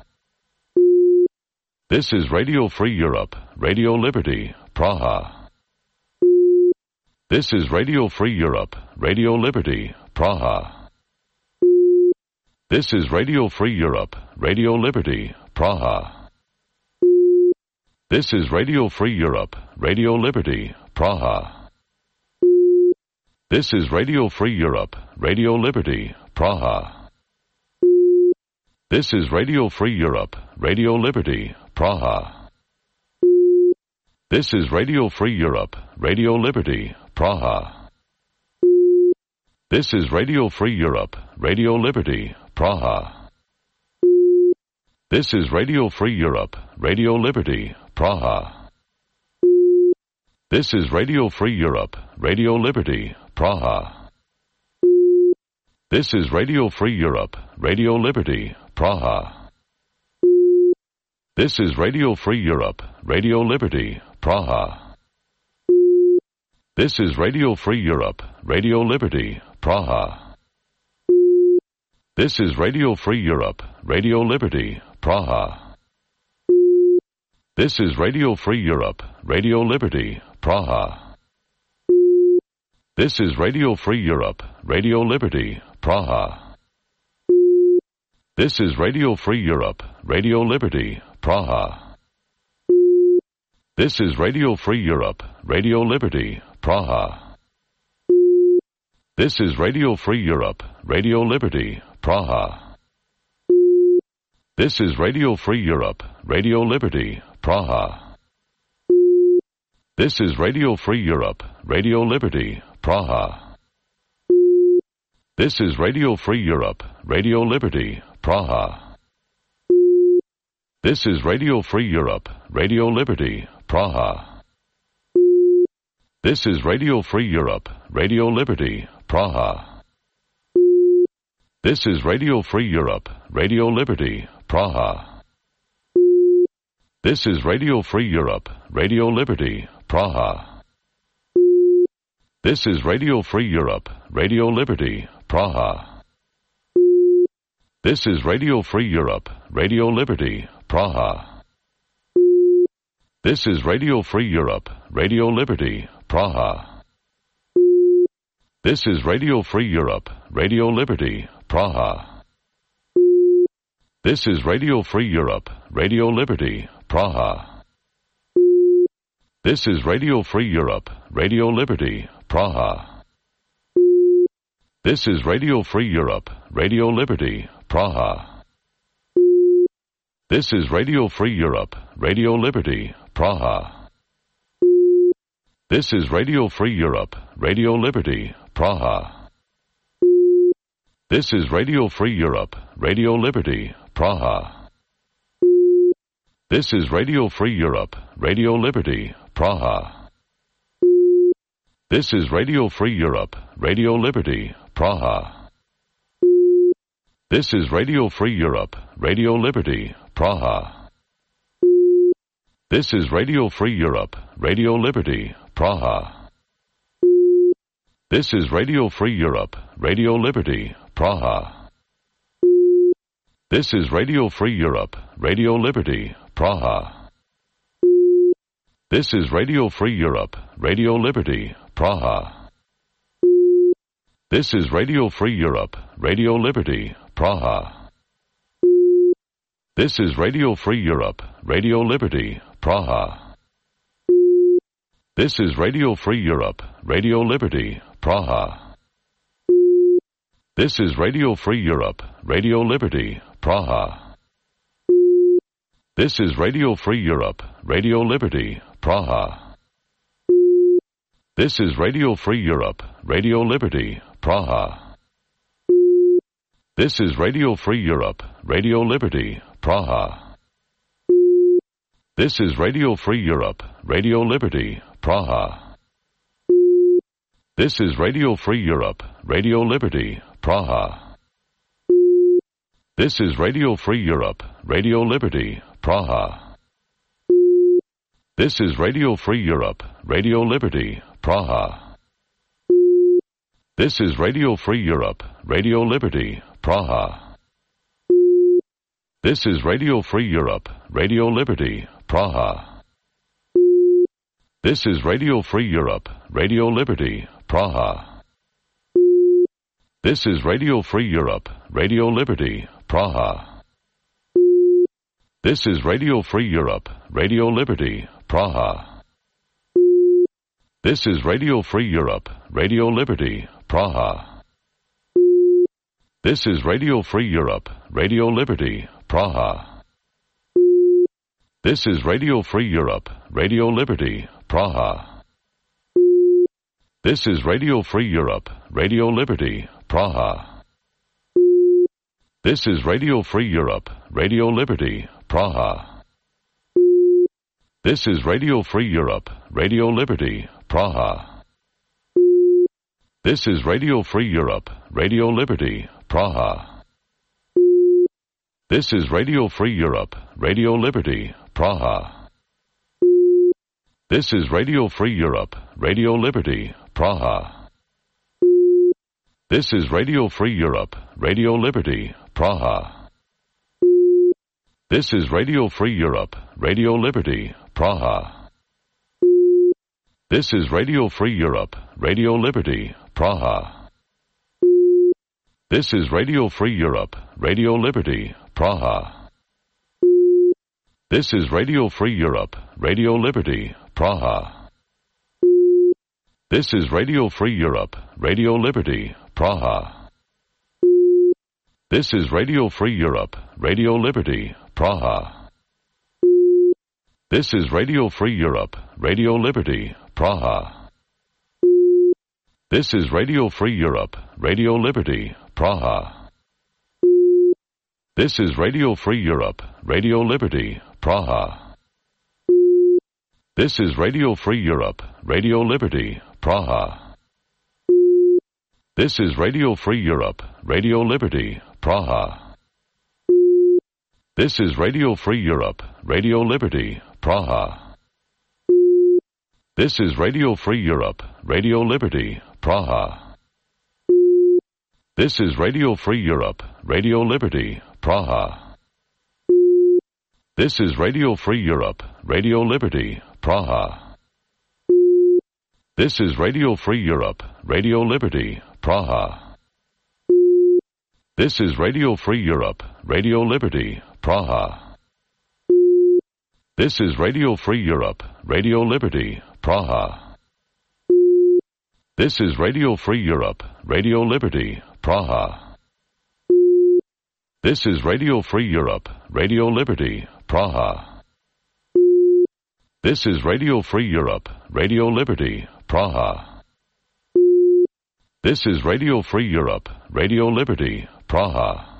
This is Radio Free Europe, Radio Liberty, Praha. This is Radio Free Europe, Radio Liberty, Praha. This is Radio Free Europe, Radio Liberty, Praha. This is Radio Free Europe, Radio Liberty, Praha. This is Radio Free Europe, Radio Liberty, Praha. This is Radio Free Europe, Radio Liberty, Praha. This is Radio Free Europe, Radio Liberty, Praha. This is Radio Free Europe, Radio Liberty, Praha. This is Radio Free Europe, Radio Liberty, Praha. This is Radio Free Europe, Radio Liberty, Praha. This is Radio Free Europe, Radio Liberty, Praha. This is Radio Free Europe, Radio Liberty, Praha. This is Radio Free Europe, Radio Liberty, Praha. This is Radio Free Europe, Radio Liberty, Praha. This is Radio Free Europe, Radio Liberty, Praha. This is Radio Free Europe, Radio Liberty, Praha. This is Radio Free Europe, Radio Liberty, Praha. This is Radio Free Europe, Radio Liberty, Praha. This is Radio Free Europe, Radio Liberty, Praha. This is Radio Free Europe, Radio Liberty, Praha. This is Radio Free Europe, Radio Liberty, Praha. This is Radio Free Europe, Radio Liberty, Praha. This is Radio Free Europe, Radio Liberty, Praha. This is Radio Free Europe, Radio Liberty, Praha. This is Radio Free Europe, Radio Liberty, Praha. This is Radio Free Europe, Radio Liberty, Praha. This is Radio Free Europe, Radio Liberty, Praha. This is Radio Free Europe, Radio Liberty, Praha. This is Radio Free Europe, Radio Liberty, Praha. This is Radio Free Europe, Radio Liberty, Praha. This is Radio Free Europe, Radio Liberty, Praha. This is Radio Free Europe, Radio Liberty, Praha. This is Radio Free Europe, Radio Liberty, Praha. This is Radio Free Europe, Radio Liberty, Praha. This is Radio Free Europe, Radio Liberty, Praha. This is Radio Free Europe, Radio Liberty, Praha. This is Radio Free Europe, Radio Liberty, Praha. This is Radio Free Europe, Radio Liberty, Praha. This is Radio Free Europe, Radio Liberty, Praha. This is Radio Free Europe, Radio Liberty, Praha. This is Radio Free Europe, Radio Liberty, Praha. This is Radio Free Europe, Radio Liberty, Praha. This is Radio Free Europe, Radio Liberty, Praha. This is Radio Free Europe, Radio Liberty, Praha. This is Radio Free Europe, Radio Liberty, Praha. This is Radio Free Europe, Radio Liberty, Praha. This is Radio Free Europe, Radio Liberty, Praha. This is Radio Free Europe, Radio Liberty, Praha. This is Radio Free Europe, Radio Liberty, Praha. This is Radio Free Europe, Radio Liberty, Praha. This is Radio Free Europe, Radio Liberty, Praha. This is Radio Free Europe, Radio Liberty, Praha. This is Radio Free Europe, Radio Liberty, Praha. This is Radio Free Europe, Radio Liberty, Praha. This is Radio Free Europe, Radio Liberty, Praha. This is Radio Free Europe, Radio Liberty, Praha. This is Radio Free Europe, Radio Liberty, Praha. This is Radio Free Europe, Radio Liberty, Praha. This is Radio Free Europe, Radio Liberty, Praha. This is Radio Free Europe, Radio Liberty, Praha. This is Radio Free Europe, Radio Liberty, Praha. This is Radio Free Europe, Radio Liberty, Praha. This is Radio Free Europe, Radio Liberty, Praha. This is Radio Free Europe, Radio Liberty, Praha. This is Radio Free Europe, Radio Liberty, Praha. This is Radio Free Europe, Radio Liberty, Praha. This is Radio Free Europe, Radio Liberty, Praha. This is Radio Free Europe, Radio Liberty, Praha. This is Radio Free Europe, Radio Liberty, Praha. This is Radio Free Europe, Radio Liberty, Praha. This is Radio Free Europe, Radio Liberty, Praha. This is Radio Free Europe, Radio Liberty, Praha. This is Radio Free Europe, Radio Liberty, Praha. This is Radio Free Europe, Radio Liberty, Praha. This is Radio Free Europe, Radio Liberty, Praha. This is Radio Free Europe, Radio Liberty, Praha. This is Radio Free Europe, Radio Liberty, Praha. This is Radio Free Europe, Radio Liberty, Praha. This is Radio Free Europe, Radio Liberty, Praha. This is Radio Free Europe, Radio Liberty, Praha. This is Radio Free Europe, Radio Liberty, Praha. This is Radio Free Europe, Radio Liberty, Praha. This is Radio Free Europe, Radio Liberty, Praha. This is Radio Free Europe, Radio Liberty, Praha. This is Radio Free Europe, Radio Liberty, Praha. This is Radio Free Europe, Radio Liberty, Praha. This is Radio Free Europe, Radio Liberty, Praha. This is Radio Free Europe, Radio Liberty, Praha. This is Radio Free Europe, Radio Liberty, Praha. This is Radio Free Europe, Radio Liberty, Praha. This is Radio Free Europe, Radio Liberty, Praha.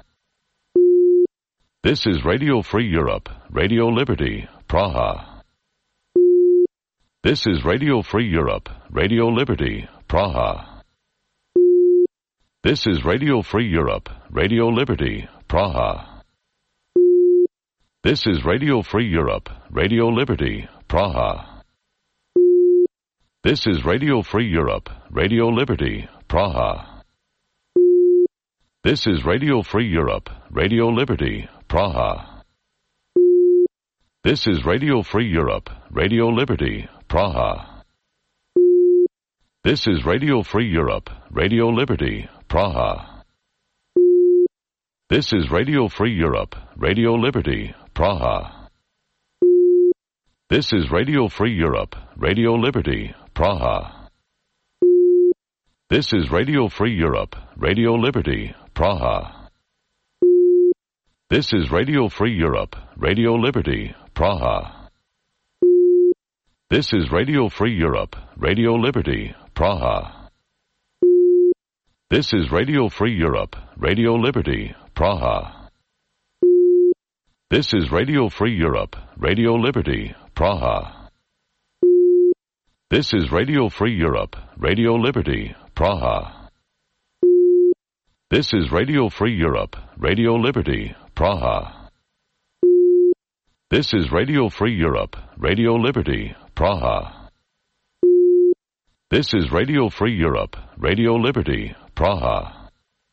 This is Radio Free Europe, Radio Liberty, Praha. This is Radio Free Europe, Radio Liberty, Praha. This is Radio Free Europe, Radio Liberty, Praha. This is Radio Free Europe, Radio Liberty, Praha. This is Radio Free Europe, Radio Liberty, Praha. This is Radio Free Europe, Radio Liberty, Praha. This is Radio Free Europe, Radio Liberty, Praha. This is Radio Free Europe, Radio Liberty, Praha. This is Radio Free Europe, Radio Liberty, Praha. This is Radio Free Europe, Radio Liberty, Praha. This is Radio Free Europe, Radio Liberty, Praha. This is Radio Free Europe, Radio Liberty, Praha. This is Radio Free Europe, Radio Liberty, Praha. This is Radio Free Europe, Radio Liberty, Praha. This is Radio Free Europe, Radio Liberty, Praha. This is Radio Free Europe, Radio Liberty, Praha. This is Radio Free Europe, Radio Liberty, Praha. This is Radio Free Europe, Radio Liberty, Praha. This is Radio Free Europe, Radio Liberty, Praha.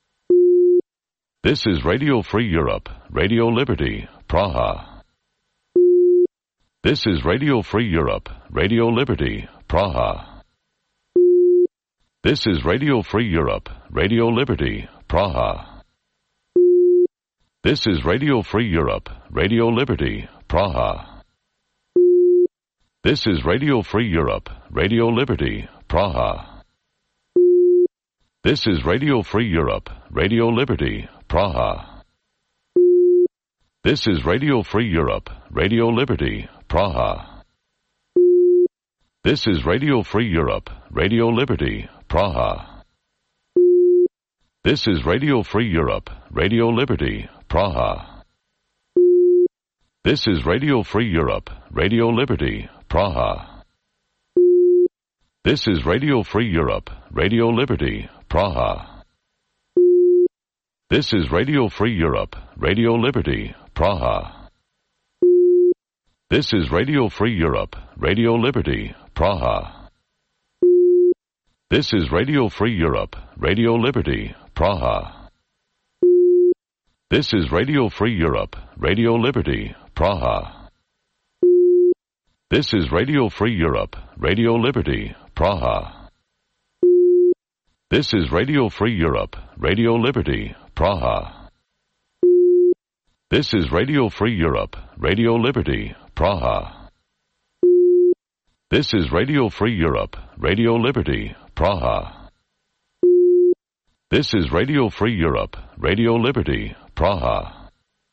This is Radio Free Europe, Radio Liberty, Praha. This is Radio Free Europe, Radio Liberty, Praha. This is Radio Free Europe, Radio Liberty, Praha. This is Radio Free Europe, Radio Liberty, Praha. This is Radio Free Europe, Radio Liberty, Praha. This is Radio Free Europe, Radio Liberty, Praha. This is Radio Free Europe, Radio Liberty, Praha. This is Radio Free Europe, Radio Liberty, Praha. This is Radio Free Europe, Radio Liberty, Praha. This is Radio Free Europe, Radio Liberty, Praha. This is Radio Free Europe, Radio Liberty, Praha. This is Radio Free Europe, Radio Liberty, Praha. This is Radio Free Europe, Radio Liberty, Praha. This is Radio Free Europe, Radio Liberty, Praha. This is Radio Free Europe, Radio Liberty, Praha. This is Radio Free Europe, Radio Liberty, Praha. This is Radio Free Europe, Radio Liberty, Praha. This is Radio Free Europe, Radio Liberty, Praha. This is Radio Free Europe, Radio Liberty, Praha. This is Radio Free Europe, Radio Liberty, Praha.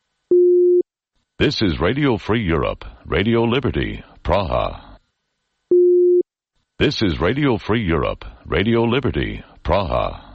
This is Radio Free Europe, Radio Liberty, Praha. This is Radio Free Europe, Radio Liberty, Praha.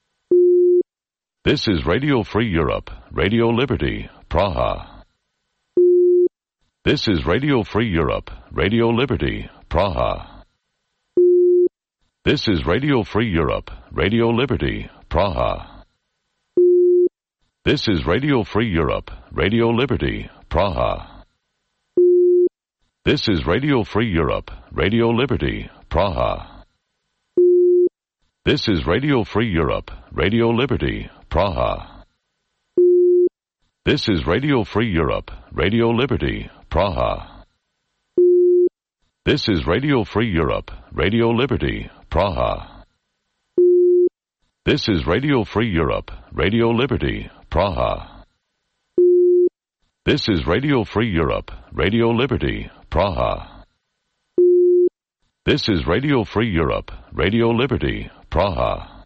This is Radio Free Europe, Radio Liberty, Praha. This is Radio Free Europe, Radio Liberty, Praha. This is Radio Free Europe, Radio Liberty, Praha. This is Radio Free Europe, Radio Liberty, Praha. This is Radio Free Europe, Radio Liberty, Praha. This is Radio Free Europe, Radio Liberty, Praha. This is Radio Free Europe, Radio Liberty, Praha. This is Radio Free Europe, Radio Liberty, Praha. This is Radio Free Europe, Radio Liberty, Praha. This is Radio Free Europe, Radio Liberty, Praha. This is Radio Free Europe, Radio Liberty, Praha.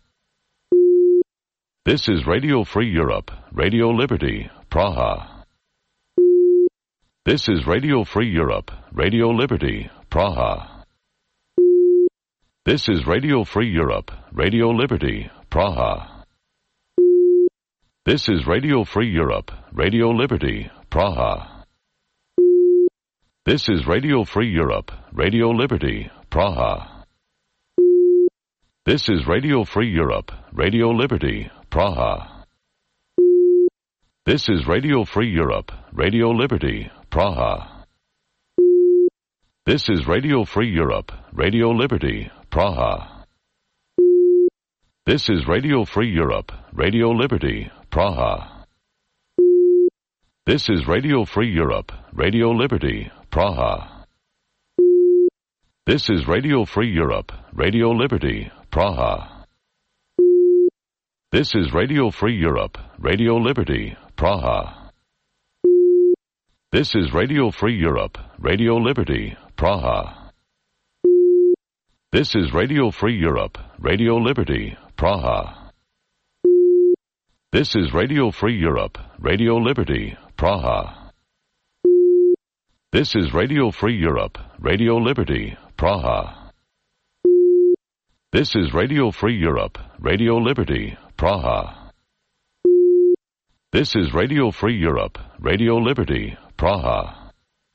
This is Radio Free Europe, Radio Liberty, Praha. This is Radio Free Europe, Radio Liberty, Praha. This is Radio Free Europe, Radio Liberty, Praha. This is Radio Free Europe, Radio Liberty, Praha. This is Radio Free Europe, Radio Liberty, Praha. This is Radio Free Europe, Radio Liberty, Praha. This is Radio Free Europe, Radio Liberty, Praha. This is Radio Free Europe, Radio Liberty, Praha. This is Radio Free Europe, Radio Liberty, Praha. This is Radio Free Europe, Radio Liberty, Praha. This is Radio Free Europe, Radio Liberty, Praha. This is Radio Free Europe, Radio Liberty, Praha. This is Radio Free Europe, Radio Liberty, Praha. This is Radio Free Europe, Radio Liberty, Praha. This is Radio Free Europe, Radio Liberty, Praha. This is Radio Free Europe, Radio Liberty, Praha. This is Radio Free Europe, Radio Liberty, Praha. This is Radio Free Europe, Radio Liberty, Praha.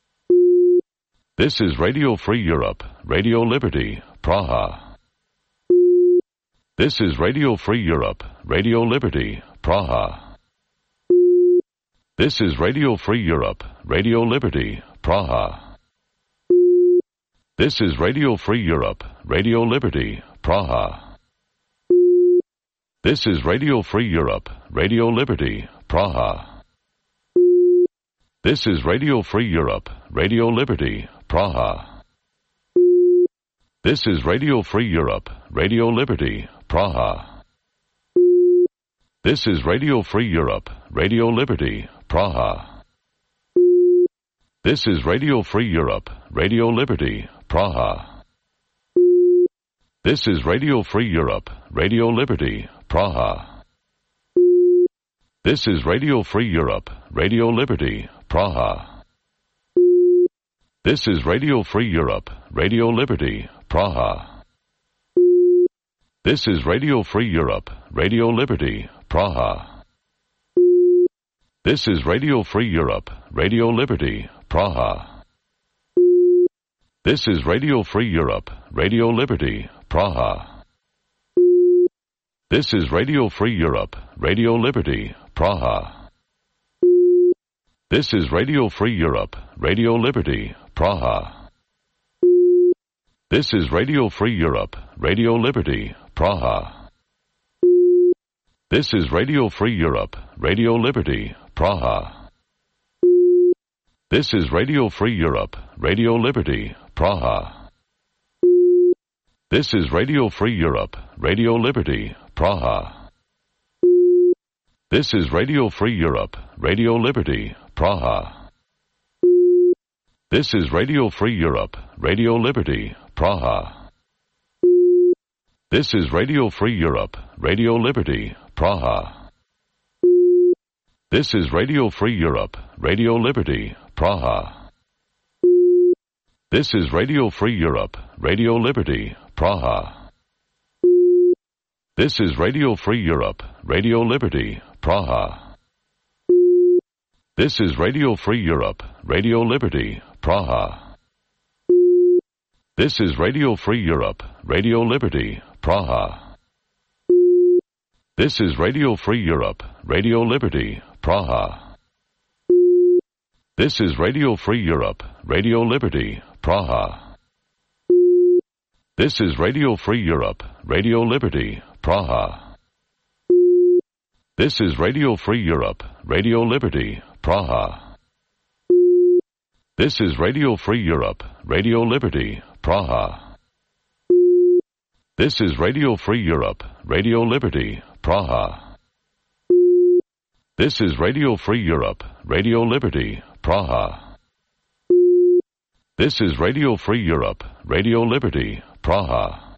This is Radio Free Europe, Radio Liberty, Praha. This is Radio Free Europe, Radio Liberty, Praha. This is Radio Free Europe, Radio Liberty, Praha. This is Radio Free Europe, Radio Liberty, Praha. This is Radio Free Europe, Radio Liberty, Praha. This is Radio Free Europe, Radio Liberty, Praha. This is Radio Free Europe, Radio Liberty, Praha. This is Radio Free Europe, Radio Liberty, Praha. This is Radio Free Europe, Radio Liberty, Praha. This is Radio Free Europe, Radio Liberty, Praha. This is Radio Free Europe, Radio Liberty, Praha. This is Radio Free Europe, Radio Liberty, Praha. This is Radio Free Europe, Radio Liberty, Praha. This is Radio Free Europe, Radio Liberty, Praha. This is Radio Free Europe, Radio Liberty, Praha. This is Radio Free Europe, Radio Liberty, Praha. This is Radio Free Europe, Radio Liberty, Praha. This is Radio Free Europe, Radio Liberty, Praha. This is Radio Free Europe, Radio Liberty, Praha. This is Radio Free Europe, Radio Liberty, Praha. This is Radio Free Europe, Radio Liberty, Praha. This is Radio Free Europe, Radio Liberty, Praha. This is Radio Free Europe, Radio Liberty, Praha. This is Radio Free Europe, Radio Liberty, Praha. This is Radio Free Europe, Radio Liberty, Praha. This is Radio Free Europe, Radio Liberty, Praha. This is Radio Free Europe, Radio Liberty, Praha. This is Radio Free Europe, Radio Liberty, Praha. This is Radio Free Europe, Radio Liberty, Praha. This is Radio Free Europe, Radio Liberty, Praha. This is Radio Free Europe, Radio Liberty, Praha. This is Radio Free Europe, Radio Liberty, Praha. This is Radio Free Europe, Radio Liberty, Praha. This is Radio Free Europe, Radio Liberty, Praha. This is Radio Free Europe, Radio Liberty, Praha. This is Radio Free Europe, Radio Liberty, Praha. This is Radio Free Europe, Radio Liberty, Praha.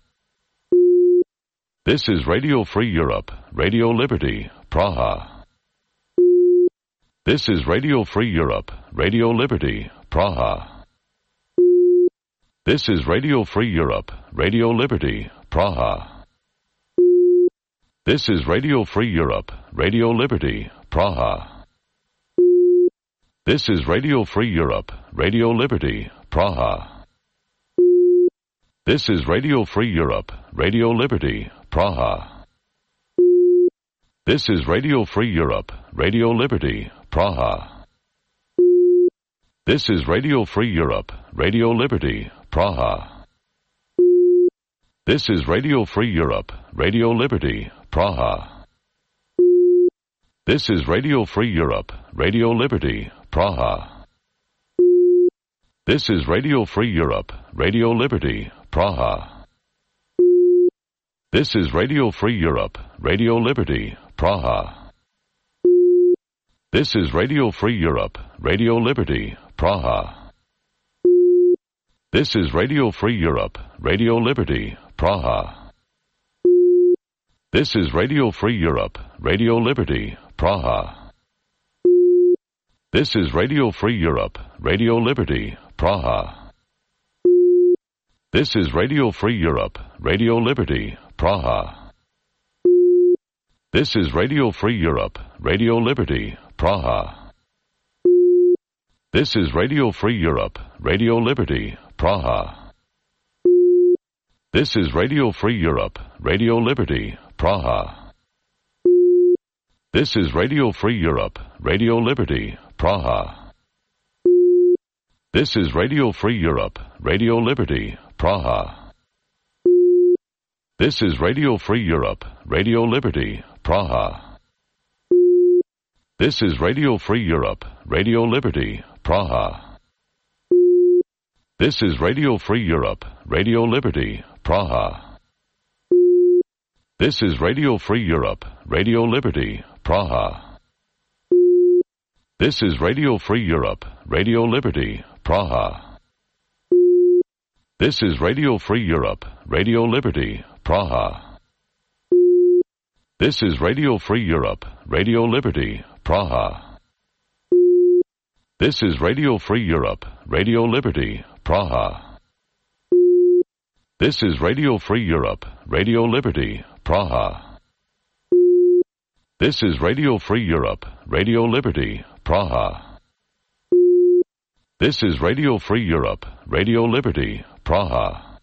This is Radio Free Europe, Radio Liberty, Praha. This is Radio Free Europe, Radio Liberty, Praha. This is Radio Free Europe, Radio Liberty, Praha. This is Radio Free Europe, Radio Liberty, Praha. This is Radio Free Europe, Radio Liberty, Praha. This is Radio Free Europe, Radio Liberty, Praha. This is Radio Free Europe, Radio Liberty, Praha. This is Radio Free Europe, Radio Liberty, Praha. This is Radio Free Europe, Radio Liberty, Praha. This is Radio Free Europe, Radio Liberty, Praha. This is Radio Free Europe, Radio Liberty, Praha. This is Radio Free Europe, Radio Liberty, Praha. This is Radio Free Europe, Radio Liberty, Praha. This is Radio Free Europe, Radio Liberty, Praha. This is Radio Free Europe, Radio Liberty, Praha. This is Radio Free Europe, Radio Liberty, Praha. This is Radio Free Europe, Radio Liberty, Praha. This is Radio Free Europe, Radio Liberty, Praha. This is Radio Free Europe, Radio Liberty, Praha. This is Radio Free Europe, Radio Liberty, Praha. This is Radio Free Europe, Radio Liberty, Praha. This is Radio Free Europe, Radio Liberty, Praha. This is Radio Free Europe, Radio Liberty, Praha. This is Radio Free Europe, Radio Liberty, Praha. This is Radio Free Europe, Radio Liberty, Praha. This is Radio Free Europe, Radio Liberty, Praha. This is Radio Free Europe, Radio Liberty, Praha. This is Radio Free Europe, Radio Liberty, Praha. This is Radio Free Europe, Radio Liberty, Praha. This is Radio Free Europe, Radio Liberty, Praha. This is Radio Free Europe, Radio Liberty, Praha. This is Radio Free Europe, Radio Liberty, Praha. This is Radio Free Europe, Radio Liberty, Praha.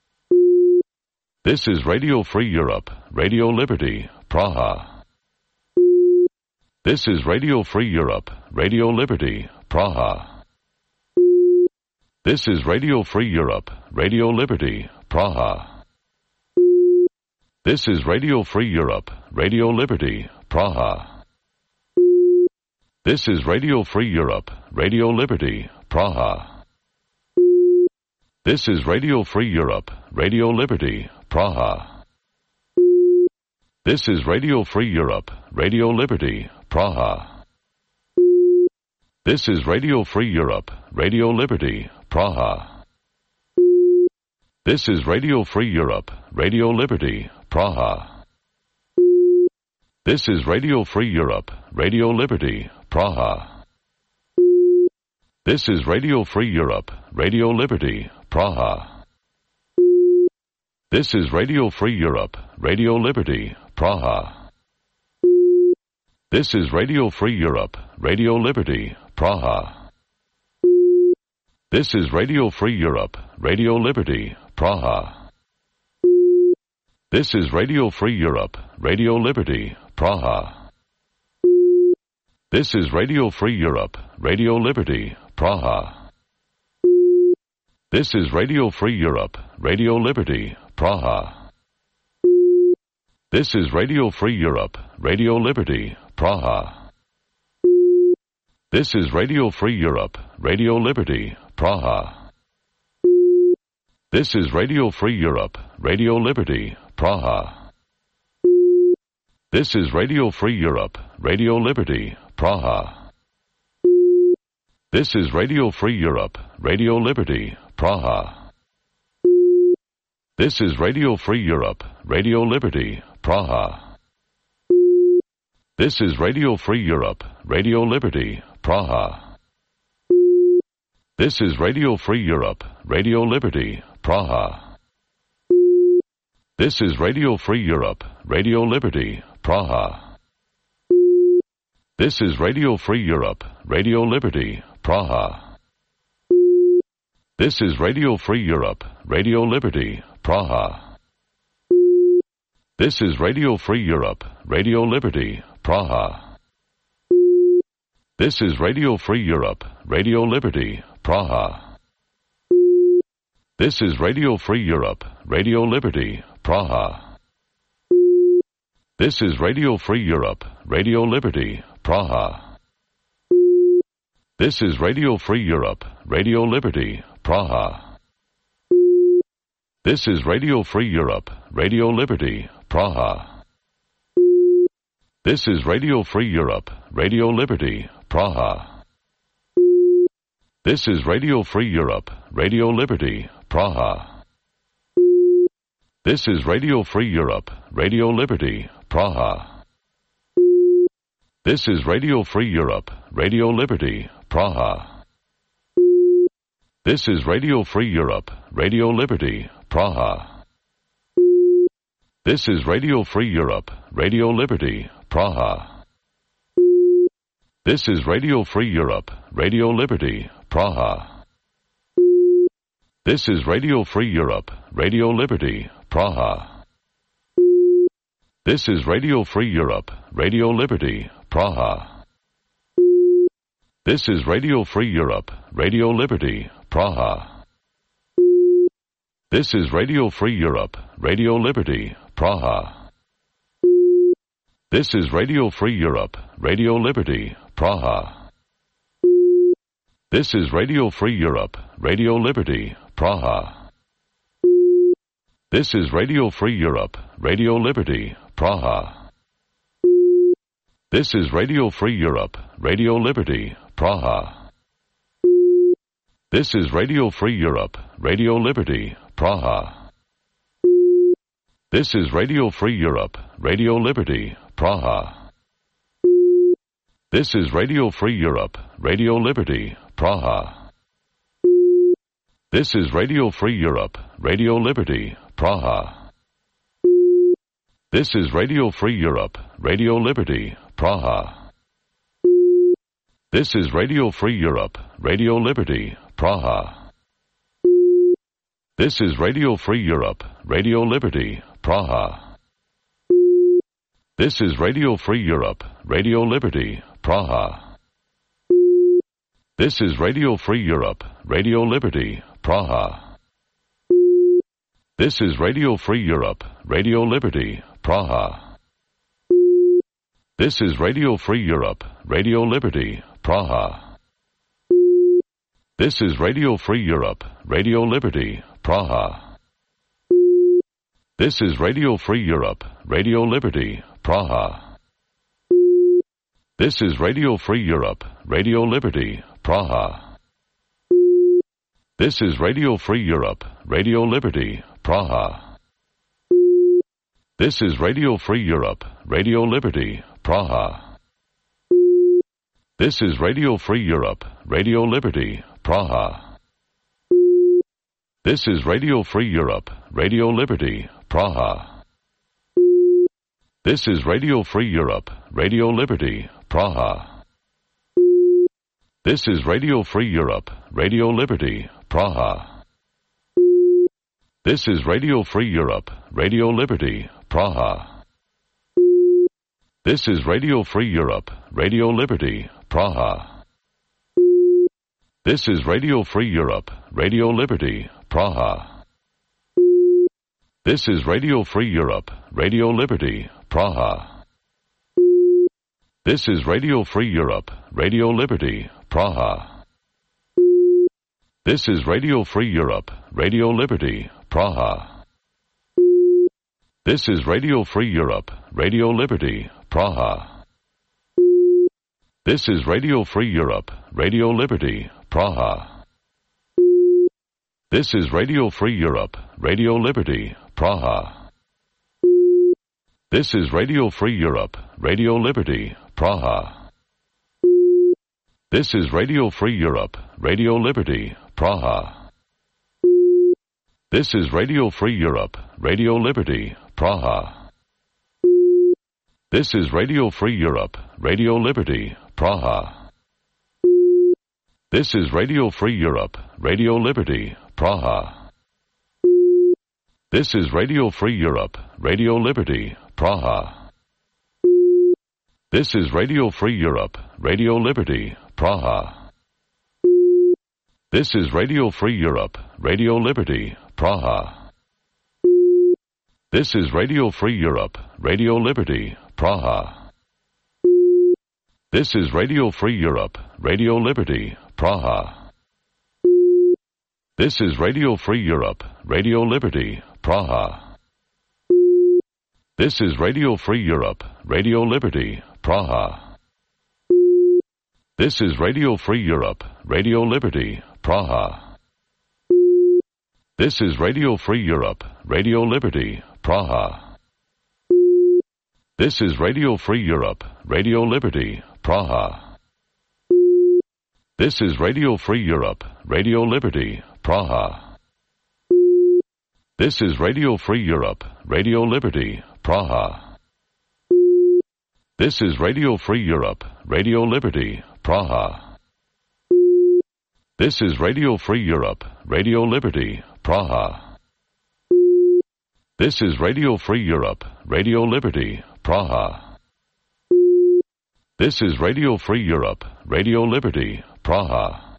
This is Radio Free Europe, Radio Liberty, Praha. This is Radio Free Europe, Radio Liberty, Praha. This is Radio Free Europe, Radio Liberty, Praha. This is Radio Free Europe, Radio Liberty, Praha. This is Radio Free Europe, Radio Liberty, Praha. This is Radio Free Europe, Radio Liberty, Praha. This is Radio Free Europe, Radio Liberty, Praha. This is Radio Free Europe, Radio Liberty, Praha. This is Radio Free Europe, Radio Liberty, Praha. This is Radio Free Europe, Radio Liberty, Praha. This is Radio Free Europe, Radio Liberty, Praha. This is Radio Free Europe, Radio Liberty, Praha. This is Radio Free Europe, Radio Liberty, Praha. This is Radio Free Europe, Radio Liberty, Praha. This is Radio Free Europe, Radio Liberty, Praha. This is Radio Free Europe, Radio Liberty, Praha. This is Radio Free Europe, Radio Liberty, Praha. This is Radio Free Europe, Radio Liberty, Praha. This is Radio Free Europe, Radio Liberty, Praha. This is Radio Free Europe, Radio Liberty, Praha. This is Radio Free Europe, Radio Liberty, Praha. This is Radio Free Europe, Radio Liberty, Praha. This is Radio Free Europe, Radio Liberty, Praha. This is Radio Free Europe, Radio Liberty, Praha. This is Radio Free Europe, Radio Liberty, Praha. This is Radio Free Europe, Radio Liberty, Praha. This is Radio Free Europe, Radio Liberty, Praha. This is Radio Free Europe, Radio Liberty, Praha. This is Radio Free Europe, Radio Liberty, Praha. This is Radio Free Europe, Radio Liberty, Praha. This is Radio Free Europe, Radio Liberty, Praha. This is Radio Free Europe, Radio Liberty, Praha. This is Radio Free Europe, Radio Liberty, Praha. This is Radio Free Europe, Radio Liberty, Praha. This is Radio Free Europe, Radio Liberty, Praha. This is Radio Free Europe, Radio Liberty, Praha. This is Radio Free Europe, Radio Liberty, Praha. This is Radio Free Europe, Radio Liberty, Praha. This is Radio Free Europe, Radio Liberty, Praha. This is Radio Free Europe, Radio Liberty, Praha. This is Radio Free Europe, Radio Liberty, Praha. This is Radio Free Europe, Radio Liberty, Praha. This is Radio Free Europe, Radio Liberty, Praha. This is Radio Free Europe, Radio Liberty, Praha. This is Radio Free Europe, Radio Liberty, Praha. This is Radio Free Europe, Radio Liberty, Praha. This is Radio Free Europe, Radio Liberty, Praha. This is Radio Free Europe, Radio Liberty, Praha. This is Radio Free Europe, Radio Liberty, Praha. This is Radio Free Europe, Radio Liberty, Praha. This is Radio Free Europe, Radio Liberty, Praha. This is Radio Free Europe, Radio Liberty, Praha. This is Radio Free Europe, Radio Liberty, Praha. This is Radio Free Europe, Radio Liberty, Praha. This is Radio Free Europe, Radio Liberty, Praha. This is Radio Free Europe, Radio Liberty, Praha. This is Radio Free Europe, Radio Liberty, Praha. This is Radio Free Europe, Radio Liberty, Praha. This is Radio Free Europe, Radio Liberty, Praha. This is Radio Free Europe, Radio Liberty, Praha. This is Radio Free Europe, Radio Liberty, Praha. This is Radio Free Europe, Radio Liberty, Praha. This is Radio Free Europe, Radio Liberty, Praha. This is Radio Free Europe, Radio Liberty, Praha. This is Radio Free Europe, Radio Liberty, Praha. This is Radio Free Europe, Radio Liberty, Praha. This is Radio Free Europe, Radio Liberty, Praha. This is Radio Free Europe, Radio Liberty, Praha. This is Radio Free Europe, Radio Liberty, Praha. This is Radio Free Europe, Radio Liberty, Praha. This is Radio Free Europe, Radio Liberty, Praha. This is Radio Free Europe, Radio Liberty, Praha. This is Radio Free Europe, Radio Liberty, Praha. This is Radio Free Europe, Radio Liberty, Praha. This is Radio Free Europe, Radio Liberty, Praha. This is Radio Free Europe, Radio Liberty, Praha. This is Radio Free Europe, Radio Liberty, Praha. This is Radio Free Europe, Radio Liberty, Praha. This is Radio Free Europe, Radio Liberty, Praha. This is Radio Free Europe, Radio Liberty, Praha. This is Radio Free Europe, Radio Liberty, Praha. This is Radio Free Europe, Radio Liberty, Praha. This is Radio Free Europe, Radio Liberty, Praha. This is Radio Free Europe, Radio Liberty, Praha. This is Radio Free Europe, Radio Liberty, Praha. This is Radio Free Europe, Radio Liberty, Praha. This is Radio Free Europe, Radio Liberty, Praha. This is Radio Free Europe, Radio Liberty, Praha. This is Radio Free Europe, Radio Liberty, Praha. This is Radio Free Europe, Radio Liberty, Praha. This is Radio Free Europe, Radio Liberty, Praha. This is Radio Free Europe, Radio Liberty, Praha. This is Radio Free Europe, Radio Liberty, Praha. This is Radio Free Europe, Radio Liberty, Praha. This is Radio Free Europe, Radio Liberty, Praha. This is Radio Free Europe, Radio Liberty, Praha. This is Radio Free Europe, Radio Liberty, Praha. This is Radio Free Europe, Radio Liberty, Praha. This is Radio Free Europe, Radio Liberty, Praha.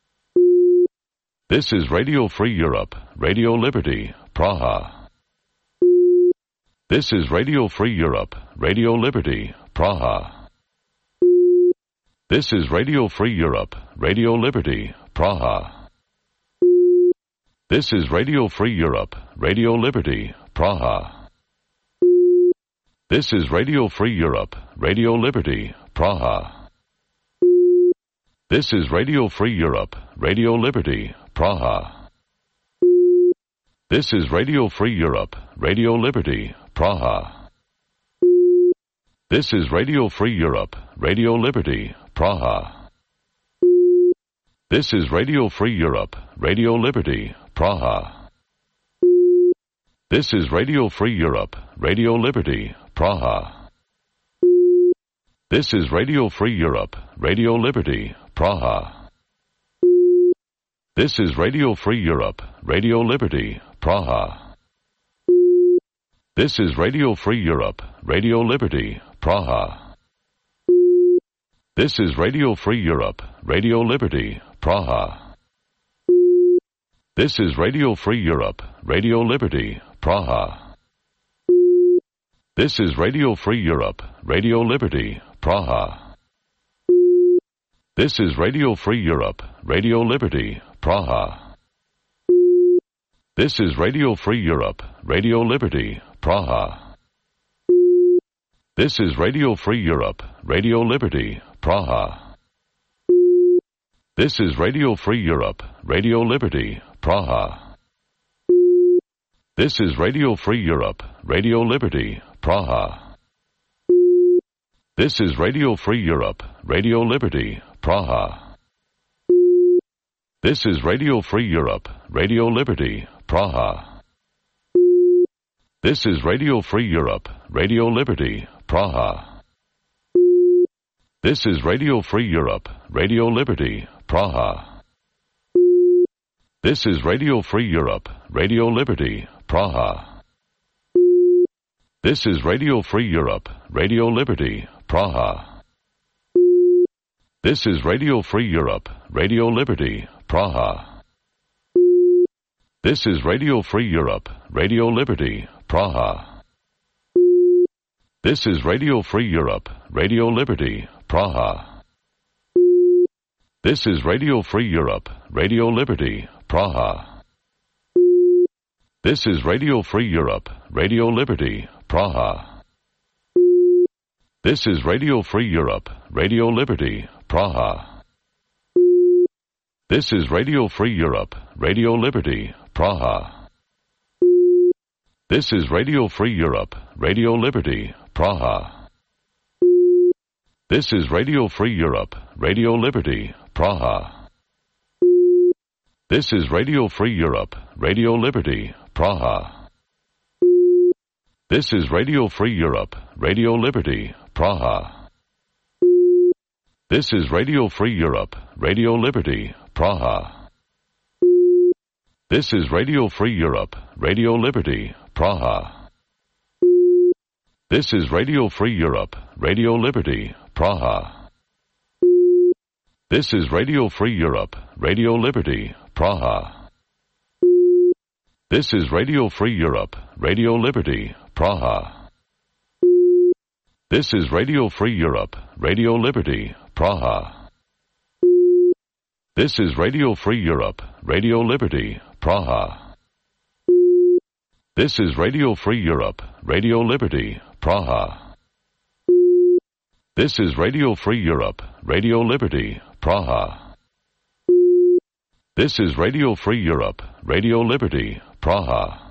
This is Radio Free Europe, Radio Liberty, Praha. This is Radio Free Europe, Radio Liberty, Praha. This is Radio Free Europe, Radio Liberty, Praha. This is Radio Free Europe, Radio Liberty, Praha. This is Radio Free Europe, Radio Liberty, Praha. This is Radio Free Europe, Radio Liberty, Praha. This is Radio Free Europe, Radio Liberty, Praha. This is Radio Free Europe, Radio Liberty, Praha. This is Radio Free Europe, Radio Liberty, Praha. This is Radio Free Europe, Radio Liberty, Praha. This is Radio Free Europe, Radio Liberty, Praha. This is Radio Free Europe, Radio Liberty, Praha. This is Radio Free Europe, Radio Liberty, Praha. This is Radio Free Europe, Radio Liberty, Praha. This is Radio Free Europe, Radio Liberty, Praha. This is Radio Free Europe, Radio Liberty, Praha. This is Radio Free Europe, Radio Liberty, Praha. This is Radio Free Europe, Radio Liberty, Praha. This is Radio Free Europe, Radio Liberty, Praha. This is Radio Free Europe, Radio Liberty, Praha. This is Radio Free Europe, Radio Liberty, Praha. This is Radio Free Europe, Radio Liberty, Praha. This is Radio Free Europe, Radio Liberty, Praha. This is Radio Free Europe, Radio Liberty, Praha. This is Radio Free Europe, Radio Liberty, Praha. This is Radio Free Europe, Radio Liberty, Praha. This is Radio Free Europe, Radio Liberty, Praha. This is Radio Free Europe, Radio Liberty, Praha. This is Radio Free Europe, Radio Liberty, Praha. This is Radio Free Europe, Radio Liberty, Praha. This is Radio Free Europe, Radio Liberty, Praha. This is Radio Free Europe, Radio Liberty, Praha. This is Radio Free Europe, Radio Liberty, Praha. This is Radio Free Europe, Radio Liberty, Praha. This is Radio Free Europe, Radio Liberty, Praha. This is Radio Free Europe, Radio Liberty, Praha. This is Radio Free Europe, Radio Liberty, Praha. This is Radio Free Europe, Radio Liberty, Praha. This is Radio Free Europe, Radio Liberty, Praha. This is Radio Free Europe, Radio Liberty, Praha. This is Radio Free Europe, Radio Liberty, Praha. This is Radio Free Europe, Radio Liberty, Praha. This is Radio Free Europe, Radio Liberty, Praha. This is Radio Free Europe, Radio Liberty, Praha. This is Radio Free Europe, Radio Liberty, Praha. This is Radio Free Europe, Radio Liberty, Praha. This is Radio Free Europe, Radio Liberty, Praha. This is Radio Free Europe, Radio Liberty, Praha.